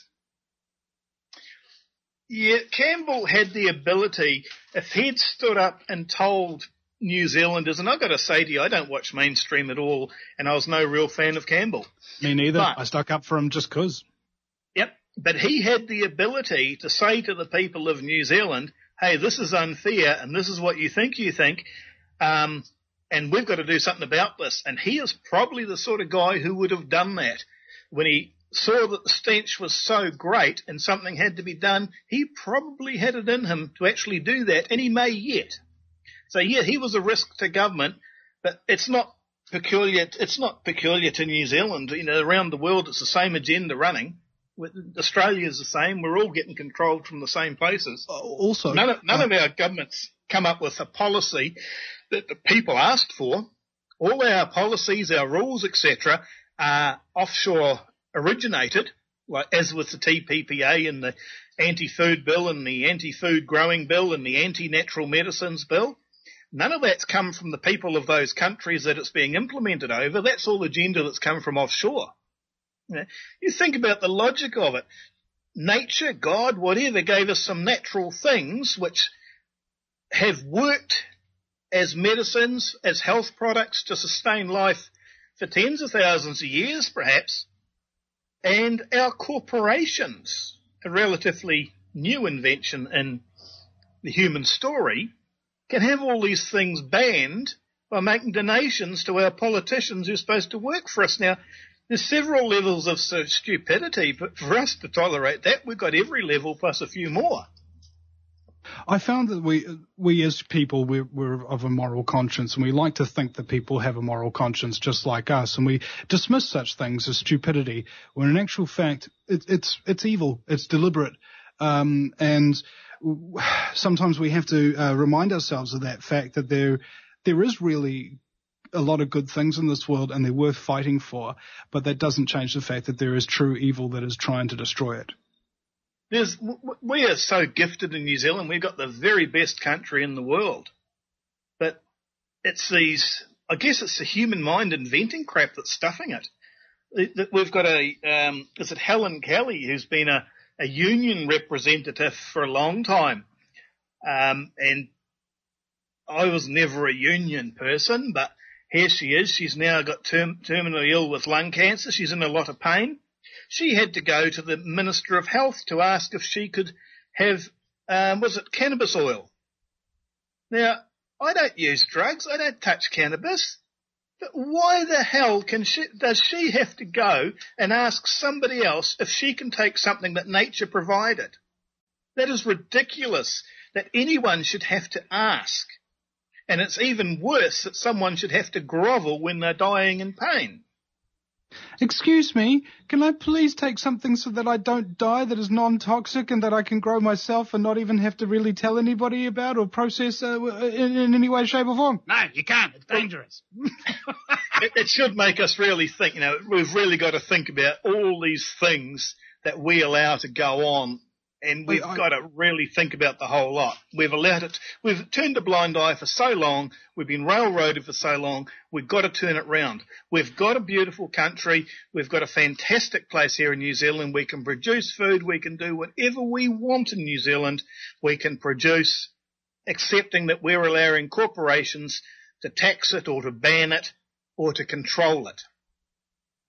Yeah, Campbell had the ability, if he'd stood up and told New Zealanders, and I've got to say to you, I don't watch mainstream at all, and I was no real fan of Campbell. Me neither. But, I stuck up for him just 'cause. Yep, but he had the ability to say to the people of New Zealand, hey, this is unfair, and this is what you think you think, um, and we've got to do something about this. And he is probably the sort of guy who would have done that. When he saw that the stench was so great and something had to be done, he probably had it in him to actually do that, and he may yet. So yeah, he was a risk to government, but it's not peculiar. It's not peculiar to New Zealand. You know, around the world, it's the same agenda running. Australia's the same. We're all getting controlled from the same places. Also, none of, none uh, of our governments come up with a policy that the people asked for. All our policies, our rules, et cetera, are offshore originated, like as with the T P P A and the anti-food bill and the anti-food growing bill and the anti-natural medicines bill. None of that's come from the people of those countries that it's being implemented over. That's all agenda that's come from offshore. You know, you think about the logic of it. Nature, God, whatever, gave us some natural things which have worked as medicines, as health products to sustain life for tens of thousands of years, perhaps. And our corporations, a relatively new invention in the human story, can have all these things banned by making donations to our politicians who are supposed to work for us. Now, there's several levels of stupidity, but for us to tolerate that, we've got every level plus a few more. I found that we, we as people, we're, we're of a moral conscience, and we like to think that people have a moral conscience just like us, and we dismiss such things as stupidity, when in actual fact, it, it's, it's evil, it's deliberate, um, and sometimes we have to uh, remind ourselves of that fact that there, there is really a lot of good things in this world and they're worth fighting for, but that doesn't change the fact that there is true evil that is trying to destroy it. There's, we are so gifted in New Zealand. We've got the very best country in the world. But it's these, I guess it's the human mind inventing crap that's stuffing it. We've got a, um, is it Helen Kelly, who's been a, a union representative for a long time. Um, and I was never a union person, but here she is. She's now got term, terminally ill with lung cancer. She's in a lot of pain. She had to go to the Minister of Health to ask if she could have, um, was it cannabis oil? Now, I don't use drugs. I don't touch cannabis. But why the hell can she, does she have to go and ask somebody else if she can take something that nature provided? That is ridiculous that anyone should have to ask. And it's even worse that someone should have to grovel when they're dying in pain. Excuse me, can I please take something so that I don't die, that is non-toxic and that I can grow myself and not even have to really tell anybody about or process uh, in, in any way, shape or form? No, you can't. It's dangerous. it, it should make us really think, you know, we've really got to think about all these things that we allow to go on. And we've I, got to really think about the whole lot. We've allowed it. We've turned a blind eye for so long. We've been railroaded for so long. We've got to turn it round. We've got a beautiful country. We've got a fantastic place here in New Zealand. We can produce food. We can do whatever we want in New Zealand. We can produce, accepting that we're allowing corporations to tax it or to ban it or to control it.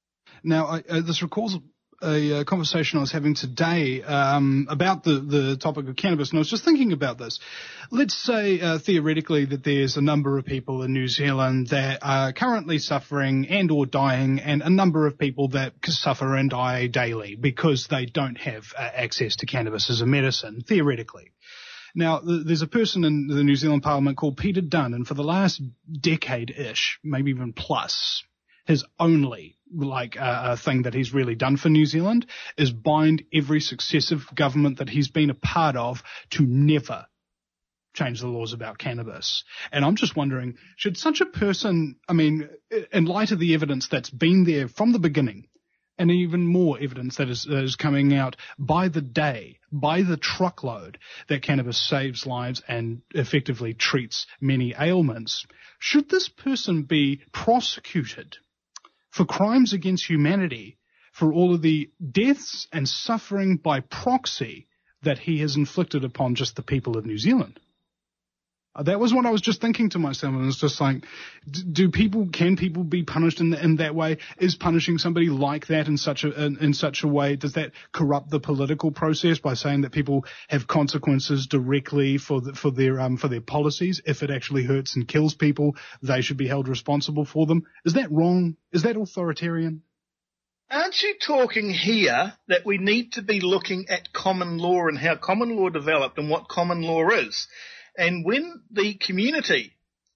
Now, I, uh, this recalls a, a conversation I was having today um, about the, the topic of cannabis, and I was just thinking about this. Let's say, uh, theoretically, that there's a number of people in New Zealand that are currently suffering and or dying, and a number of people that suffer and die daily because they don't have uh, access to cannabis as a medicine, theoretically. Now, th- there's a person in the New Zealand Parliament called Peter Dunn, and for the last decade-ish, maybe even plus, his only like uh, thing that he's really done for New Zealand is bind every successive government that he's been a part of to never change the laws about cannabis. And I'm just wondering, should such a person, I mean, in light of the evidence that's been there from the beginning, and even more evidence that is, that is coming out by the day, by the truckload, that cannabis saves lives and effectively treats many ailments, should this person be prosecuted for crimes against humanity for all of the deaths and suffering by proxy that he has inflicted upon just the people of New Zealand? Uh, that was what I was just thinking to myself, and it's just like, do people, can people be punished in, in that way? Is punishing somebody like that in such a in, in such a way, does that corrupt the political process by saying that people have consequences directly for the, for their um for their policies? If it actually hurts and kills people, they should be held responsible for them. Is that wrong? Is that authoritarian? Aren't you talking here that we need to be looking at common law and how common law developed and what common law is? And when the community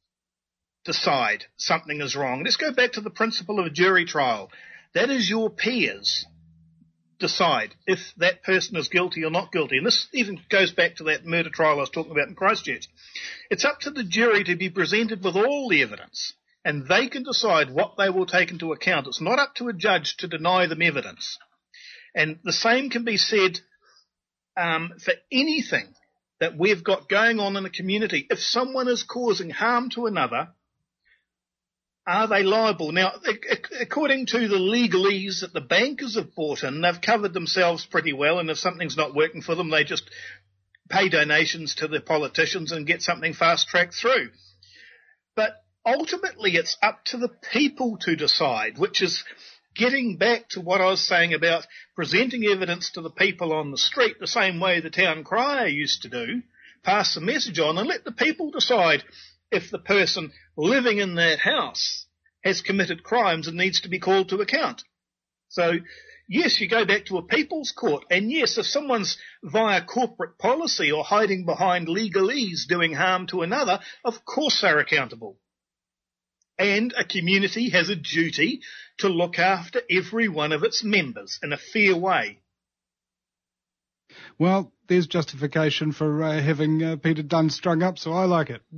decide something is wrong, let's go back to the principle of a jury trial. That is your peers decide if that person is guilty or not guilty. And this even goes back to that murder trial I was talking about in Christchurch. It's up to the jury to be presented with all the evidence, and they can decide what they will take into account. It's not up to a judge to deny them evidence. And the same can be said um, for anything that we've got going on in the community. If someone is causing harm to another, are they liable? Now, according to the legalese that the bankers have brought in, they've covered themselves pretty well, and if something's not working for them, they just pay donations to the politicians and get something fast-tracked through. But ultimately, it's up to the people to decide, which is getting back to what I was saying about presenting evidence to the people on the street the same way the town crier used to do, pass the message on and let the people decide if the person living in that house has committed crimes and needs to be called to account. So, yes, you go back to a people's court, and yes, if someone's via corporate policy or hiding behind legalese doing harm to another, of course they're accountable. And a community has a duty to look after every one of its members in a fair way. Well, there's justification for uh, having uh, Peter Dunn strung up, so I like it.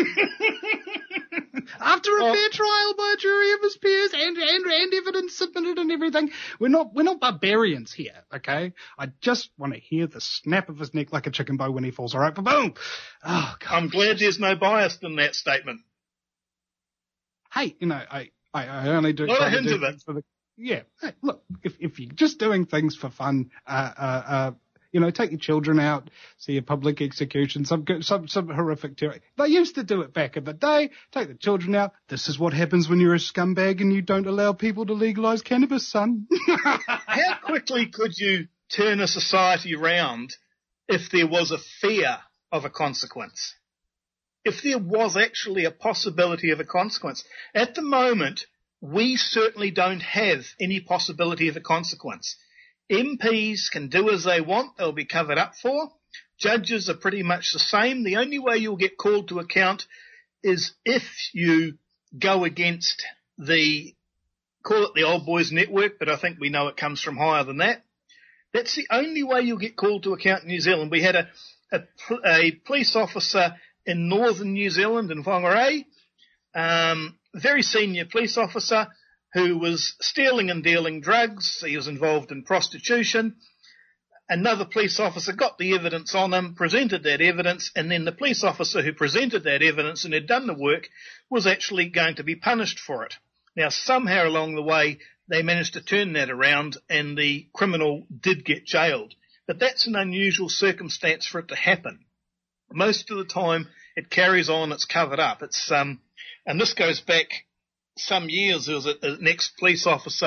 After a oh. fair trial by a jury of his peers and, and and evidence submitted and everything, we're not we're not barbarians here, okay? I just want to hear the snap of his neck like a chicken bow when he falls. All right, boom. Oh, God. I'm glad there's no bias in that statement. Hey, you know, I, I, I only do, Not a hint do of it. things for the, yeah. Hey, look, if, if you're just doing things for fun, uh, uh, uh, you know, take your children out, see a public execution, some, some, some horrific terror. They used to do it back in the day. Take the children out. This is what happens when you're a scumbag and you don't allow people to legalize cannabis, son. How quickly could you turn a society round if there was a fear of a consequence? If there was actually a possibility of a consequence. At the moment, we certainly don't have any possibility of a consequence. M Ps can do as they want. They'll be covered up for. Judges are pretty much the same. The only way you'll get called to account is if you go against the, call it the Old Boys Network, but I think we know it comes from higher than that. That's the only way you'll get called to account in New Zealand. We had a, a, a police officer in northern New Zealand, in Whangarei, um, very senior police officer who was stealing and dealing drugs. He was involved in prostitution. Another police officer got the evidence on him, presented that evidence, and then the police officer who presented that evidence and had done the work was actually going to be punished for it. Now, somehow along the way, they managed to turn that around and the criminal did get jailed. But that's an unusual circumstance for it to happen. Most of the time, it carries on, it's covered up. It's um, and this goes back some years. There was a, an ex-police officer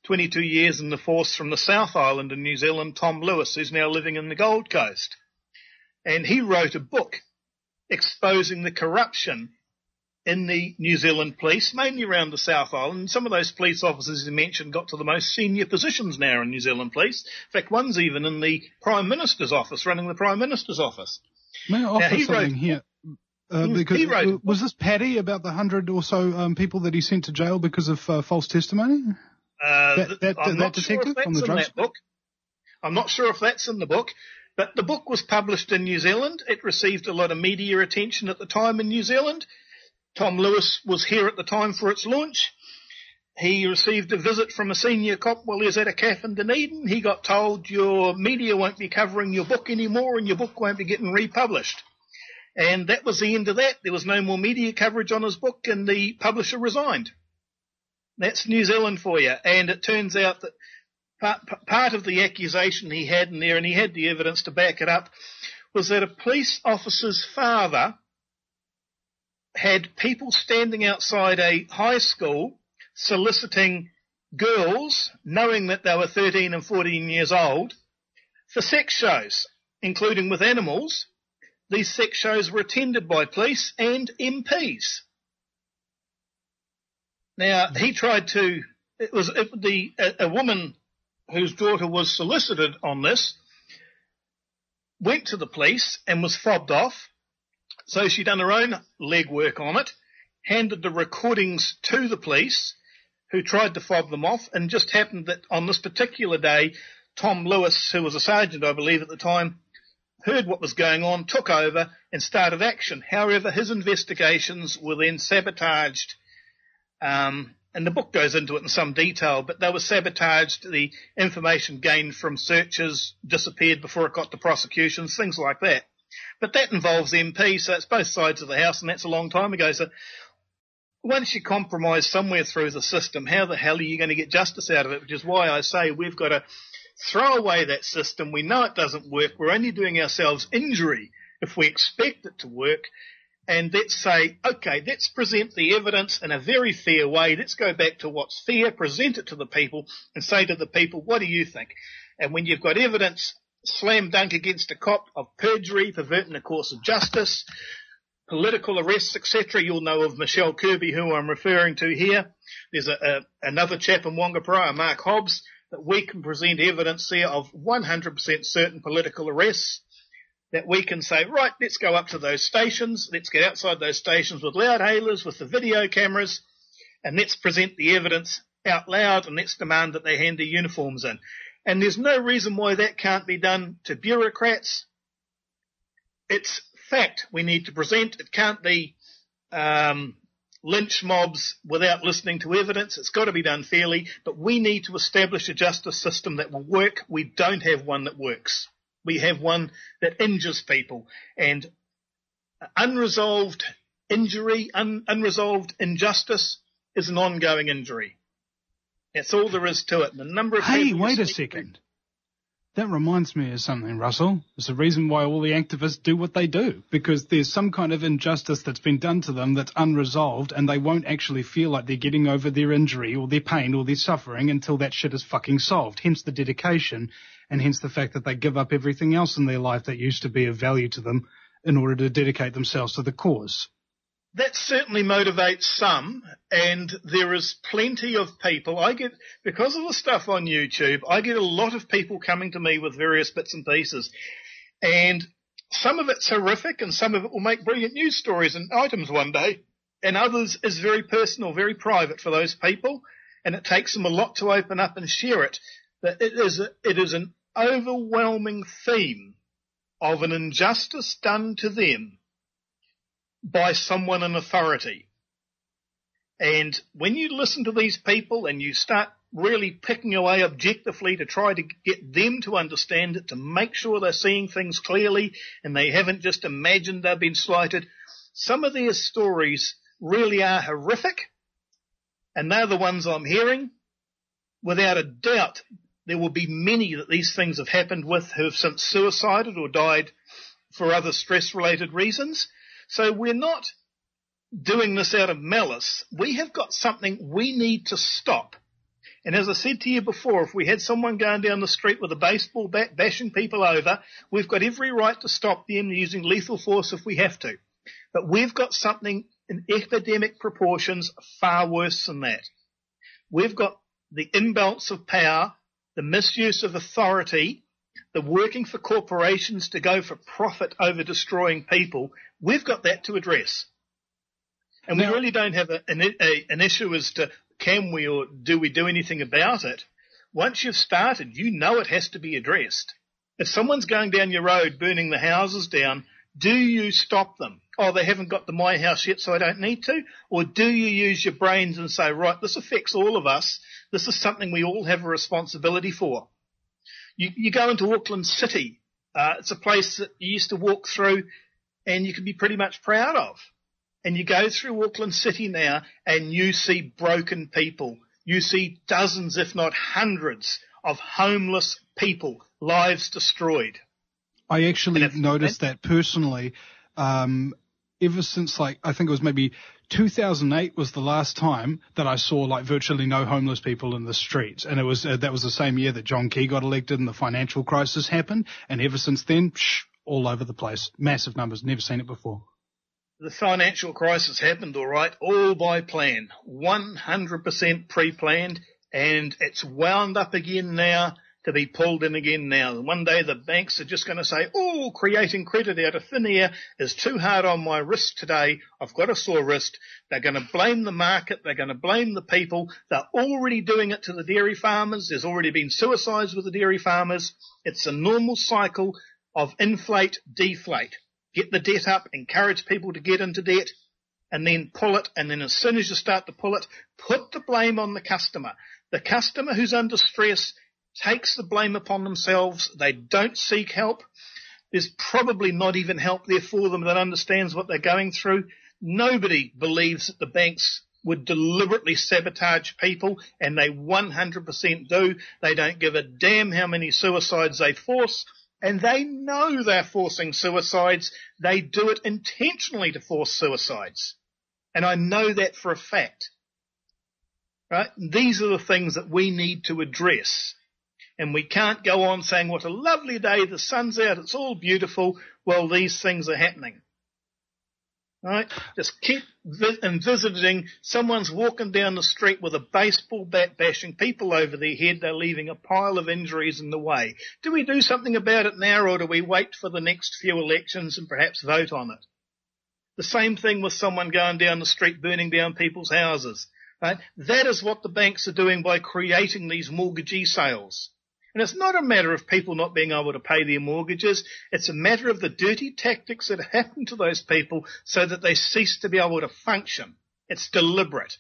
twenty-two years in the force from the South Island in New Zealand, Tom Lewis, who's now living in the Gold Coast. And he wrote a book exposing the corruption in the New Zealand police, mainly around the South Island. Some of those police officers he mentioned got to the most senior positions now in New Zealand police. In fact, one's even in the Prime Minister's office, running the Prime Minister's office. May I offer now, something wrote, here? Uh, because he wrote, was this Paddy about the hundred or so um, people that he sent to jail because of uh, false testimony? Uh, that that, I'm that not detective sure if that's from the in drugs? that book. I'm not sure if that's in the book, but the book was published in New Zealand. It received a lot of media attention at the time in New Zealand. Tom Lewis was here at the time for its launch. He received a visit from a senior cop while he was at a cafe in Dunedin. He got told, your media won't be covering your book anymore and your book won't be getting republished. And that was the end of that. There was no more media coverage on his book and the publisher resigned. That's New Zealand for you. And it turns out that part, part of the accusation he had in there, and he had the evidence to back it up, was that a police officer's father had people standing outside a high school soliciting girls, knowing that they were thirteen and fourteen years old, for sex shows, including with animals. These sex shows were attended by police and M Ps. Now, he tried to, it was it, the a, a woman whose daughter was solicited on this, went to the police and was fobbed off. So she done her own legwork on it, handed the recordings to the police, who tried to fob them off, and just happened that on this particular day, Tom Lewis, who was a sergeant, I believe, at the time, heard what was going on, took over, and started action. However, his investigations were then sabotaged, um, and the book goes into it in some detail, but they were sabotaged. The information gained from searches disappeared before it got to prosecutions, things like that. But that involves M P, so it's both sides of the house, and that's a long time ago. So once you compromise somewhere through the system, how the hell are you going to get justice out of it? Which is why I say we've got to throw away that system. We know it doesn't work. We're only doing ourselves injury if we expect it to work. And let's say, okay, let's present the evidence in a very fair way. Let's go back to what's fair, present it to the people, and say to the people, what do you think? And when you've got evidence slam dunk against a cop of perjury, perverting the course of justice, political arrests, et cetera, you'll know of Michelle Kirby, who I'm referring to here. There's a, a, another chap in Wangapara, Mark Hobbs, that we can present evidence there of one hundred percent certain political arrests, that we can say, right, let's go up to those stations, let's get outside those stations with loud hailers, with the video cameras, and let's present the evidence out loud, and let's demand that they hand their uniforms in. And there's no reason why that can't be done to bureaucrats. It's fact we need to present. It can't be um, lynch mobs without listening to evidence. It's got to be done fairly, but we need to establish a justice system that will work. We don't have one that works. We have one that injures people, and unresolved injury, un- unresolved injustice is an ongoing injury. That's all there is to it. And the number of hey, people wait a second. That reminds me of something, Russell. It's the reason why all the activists do what they do, because there's some kind of injustice that's been done to them that's unresolved, and they won't actually feel like they're getting over their injury or their pain or their suffering until that shit is fucking solved. Hence the dedication, and hence the fact that they give up everything else in their life that used to be of value to them in order to dedicate themselves to the cause. That certainly motivates some, and there is plenty of people. I get, because of the stuff on YouTube, I get a lot of people coming to me with various bits and pieces, and some of it's horrific, and some of it will make brilliant news stories and items one day, and others is very personal, very private for those people, and it takes them a lot to open up and share it. But it is a, it is an overwhelming theme of an injustice done to them by someone in authority. And when you listen to these people and you start really picking away objectively to try to get them to understand it, to make sure they're seeing things clearly and they haven't just imagined they've been slighted, some of their stories really are horrific, and they're the ones I'm hearing. Without a doubt, there will be many that these things have happened with who have since suicided or died for other stress-related reasons. So we're not doing this out of malice. We have got something we need to stop. And as I said to you before, if we had someone going down the street with a baseball bat bashing people over, we've got every right to stop them using lethal force if we have to. But we've got something in epidemic proportions far worse than that. We've got the imbalance of power, the misuse of authority, the working for corporations to go for profit over destroying people. We've got that to address. And now, we really don't have a, an, a, an issue as to can we or do we do anything about it. Once you've started, you know it has to be addressed. If someone's going down your road burning the houses down, do you stop them? Oh, they haven't got to my house yet, so I don't need to? Or do you use your brains and say, right, this affects all of us. This is something we all have a responsibility for. You, you go into Auckland City. Uh, it's a place that you used to walk through and you can be pretty much proud of. And you go through Auckland City now and you see broken people. You see dozens, if not hundreds, of homeless people, lives destroyed. I actually noticed that personally, um, ever since, like, I think it was maybe two thousand eight was the last time that I saw, like, virtually no homeless people in the streets. And it was, uh, that was the same year that John Key got elected and the financial crisis happened. And ever since then, psh, all over the place. Massive numbers. Never seen it before. The financial crisis happened, all right, all by plan, one hundred percent pre-planned, and it's wound up again now to be pulled in again now. And one day the banks are just going to say, oh, creating credit out of thin air is too hard on my wrist today. I've got a sore wrist. They're going to blame the market. They're going to blame the people. They're already doing it to the dairy farmers. There's already been suicides with the dairy farmers. It's a normal cycle of inflate, deflate. Get the debt up, encourage people to get into debt, and then pull it. And then as soon as you start to pull it, put the blame on the customer. The customer who's under stress takes the blame upon themselves. They don't seek help. There's probably not even help there for them that understands what they're going through. Nobody believes that the banks would deliberately sabotage people, and they one hundred percent do. They don't give a damn how many suicides they force. And they know they're forcing suicides. They do it intentionally to force suicides. And I know that for a fact. Right? These are the things that we need to address. And we can't go on saying, what a lovely day, the sun's out, it's all beautiful. Well, these things are happening. Right? Just keep vi- and visiting. Someone's walking down the street with a baseball bat bashing people over their head. They're leaving a pile of injuries in the way. Do we do something about it now, or do we wait for the next few elections and perhaps vote on it? The same thing with someone going down the street burning down people's houses. Right? That is what the banks are doing by creating these mortgagee sales. And it's not a matter of people not being able to pay their mortgages. It's a matter of the dirty tactics that happen to those people so that they cease to be able to function. It's deliberate.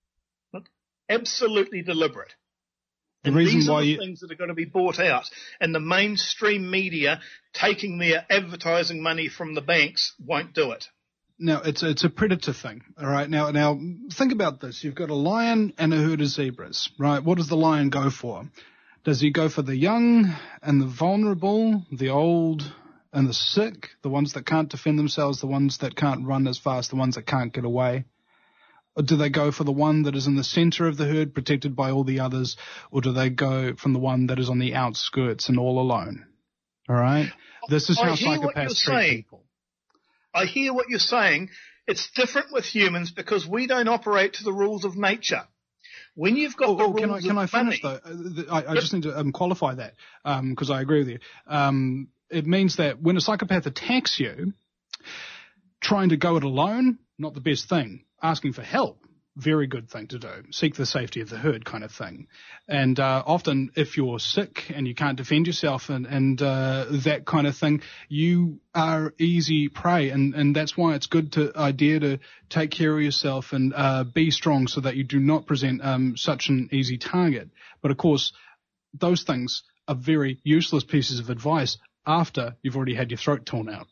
Absolutely deliberate. The and reason these are why the you... things that are going to be bought out. And the mainstream media taking their advertising money from the banks won't do it. Now, it's it's a predator thing, all right? Now, now think about this. You've got a lion and a herd of zebras, right? What does the lion go for? Does he go for the young and the vulnerable, the old and the sick, the ones that can't defend themselves, the ones that can't run as fast, the ones that can't get away? Or do they go for the one that is in the center of the herd, protected by all the others? Or do they go from the one that is on the outskirts and all alone? All right? This is how psychopaths treat people. I hear what you're saying. It's different with humans because we don't operate to the rules of nature. When you've got oh, the oh, rules can I, can of I finish money, though? I, I just need to um, qualify that because um, I agree with you. Um, it means that when a psychopath attacks you, trying to go it alone, not the best thing. Asking for help, very good thing to do. Seek the safety of the herd kind of thing. And uh, often if you're sick and you can't defend yourself and, and uh, that kind of thing, you are easy prey. And, and that's why it's good to idea to take care of yourself and uh, be strong so that you do not present um, such an easy target. But of course, those things are very useless pieces of advice after you've already had your throat torn out.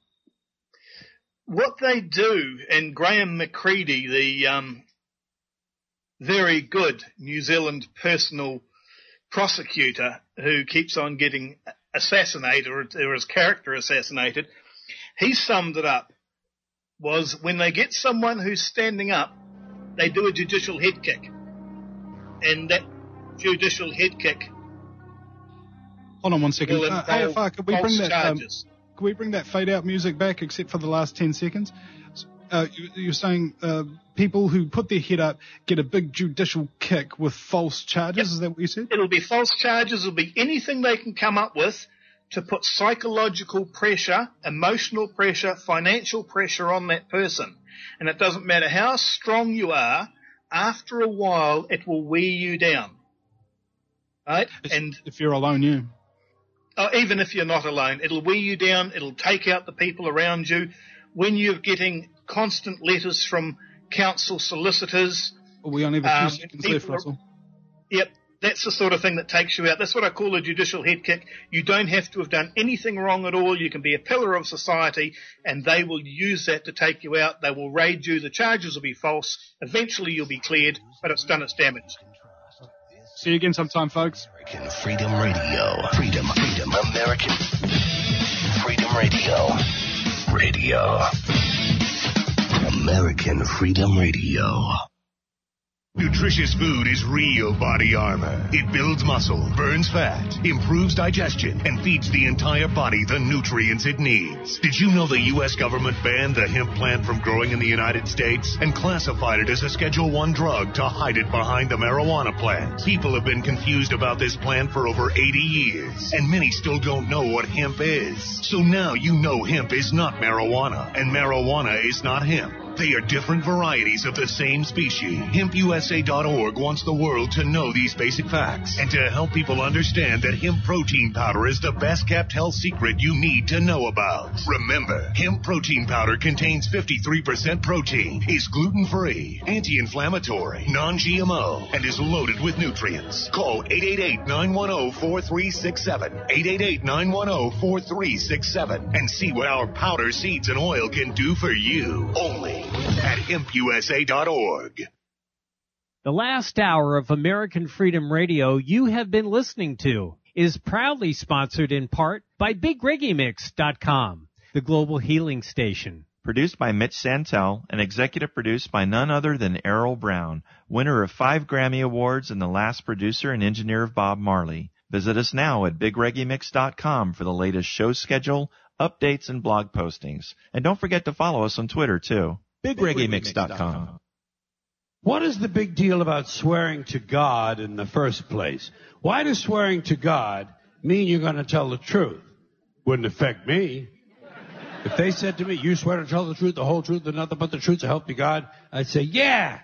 What they do, and Graham McCready, the um, very good New Zealand personal prosecutor who keeps on getting assassinated or, or his character assassinated, he summed it up, was when they get someone who's standing up, they do a judicial head kick. And that judicial head kick. Hold on one second. Will Uh, A F R, could we bring false that? Um, charges. could we bring that fade out music back, except for the last ten seconds? Uh, you, you're saying uh, people who put their head up get a big judicial kick with false charges. Yep. Is that what you said? It'll be false charges. It'll be anything they can come up with to put psychological pressure, emotional pressure, financial pressure on that person. And it doesn't matter how strong you are, after a while it will wear you down. Right? It's, and if you're alone, you. Oh, even if you're not alone, it'll wear you down. It'll take out the people around you. When you're getting constant letters from council solicitors. We only have a few um, seconds left, Russell. Yep, that's the sort of thing that takes you out. That's what I call a judicial head kick. You don't have to have done anything wrong at all. You can be a pillar of society, and they will use that to take you out. They will raid you. The charges will be false. Eventually you'll be cleared, but it's done its damage. See you again sometime, folks. American Freedom Radio. Freedom, freedom, American Freedom Radio. Radio. American Freedom Radio. Nutritious food is real body armor. It builds muscle, burns fat, improves digestion, and feeds the entire body the nutrients it needs. Did you know the U S government banned the hemp plant from growing in the United States and classified it as a Schedule one drug to hide it behind the marijuana plant? People have been confused about this plant for over eighty years, and many still don't know what hemp is. So now you know hemp is not marijuana, and marijuana is not hemp. They are different varieties of the same species. hemp U S A dot org wants the world to know these basic facts and to help people understand that hemp protein powder is the best kept health secret you need to know about. Remember, hemp protein powder contains fifty-three percent protein, is gluten-free, anti-inflammatory, non-G M O, and is loaded with nutrients. Call eight eight eight, nine one zero, four three six seven, eight eight eight, nine one zero, four three six seven, and see what our powder, seeds, and oil can do for you. Only at hemp U S A dot org. The last hour of American Freedom Radio you have been listening to is proudly sponsored in part by Big Reggae Mix dot com, the global healing station. Produced by Mitch Santel and executive produced by none other than Errol Brown, winner of five Grammy Awards and the last producer and engineer of Bob Marley. Visit us now at Big Reggae Mix dot com for the latest show schedule, updates, and blog postings. And don't forget to follow us on Twitter, too. Big Reggae Mix dot com. What is the big deal about swearing to God in the first place? Why does swearing to God mean you're going to tell the truth? Wouldn't affect me. If they said to me, you swear to tell the truth, the whole truth, and nothing but the truth to help you God, I'd say, yeah.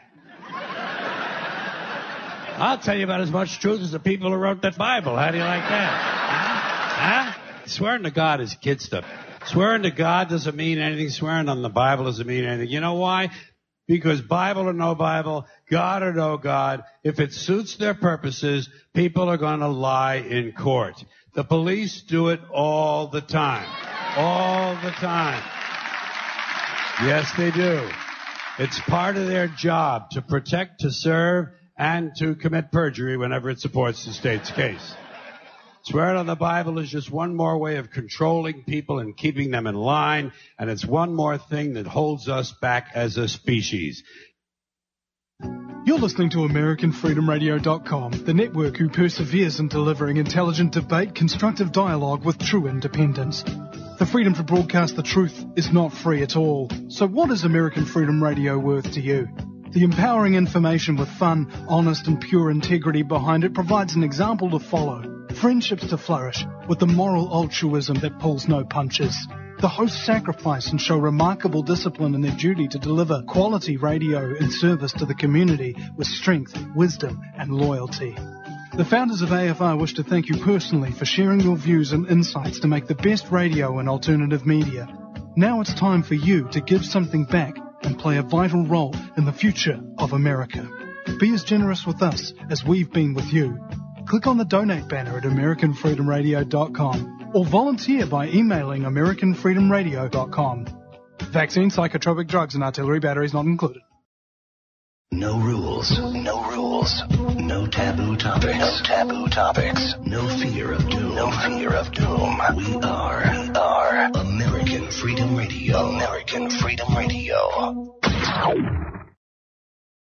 I'll tell you about as much truth as the people who wrote that Bible. How do you like that? Huh? Huh? Swearing to God is kid stuff. Swearing to God doesn't mean anything. Swearing on the Bible doesn't mean anything. You know why? Because Bible or no Bible, God or no God, if it suits their purposes, people are going to lie in court. The police do it all the time. All the time. Yes, they do. It's part of their job to protect, to serve, and to commit perjury whenever it supports the state's case. Swearing on the Bible is just one more way of controlling people and keeping them in line, and it's one more thing that holds us back as a species. You're listening to American Freedom Radio dot com, the network who perseveres in delivering intelligent debate, constructive dialogue with true independence. The freedom to broadcast the truth is not free at all. So what is American Freedom Radio worth to you? The empowering information with fun, honest and pure integrity behind it provides an example to follow. Friendships to flourish with the moral altruism that pulls no punches. The hosts sacrifice and show remarkable discipline in their duty to deliver quality radio in service to the community with strength, wisdom and loyalty. The founders of A F R wish to thank you personally for sharing your views and insights to make the best radio and alternative media. Now it's time for you to give something back and play a vital role in the future of America. Be as generous with us as we've been with you. Click on the donate banner at American Freedom Radio dot com or volunteer by emailing American Freedom Radio dot com. Vaccine, psychotropic drugs and artillery batteries not included. No rules, no rules, no taboo topics, no taboo topics, no fear of doom, no fear of doom. We are, we are American Freedom Radio, American Freedom Radio.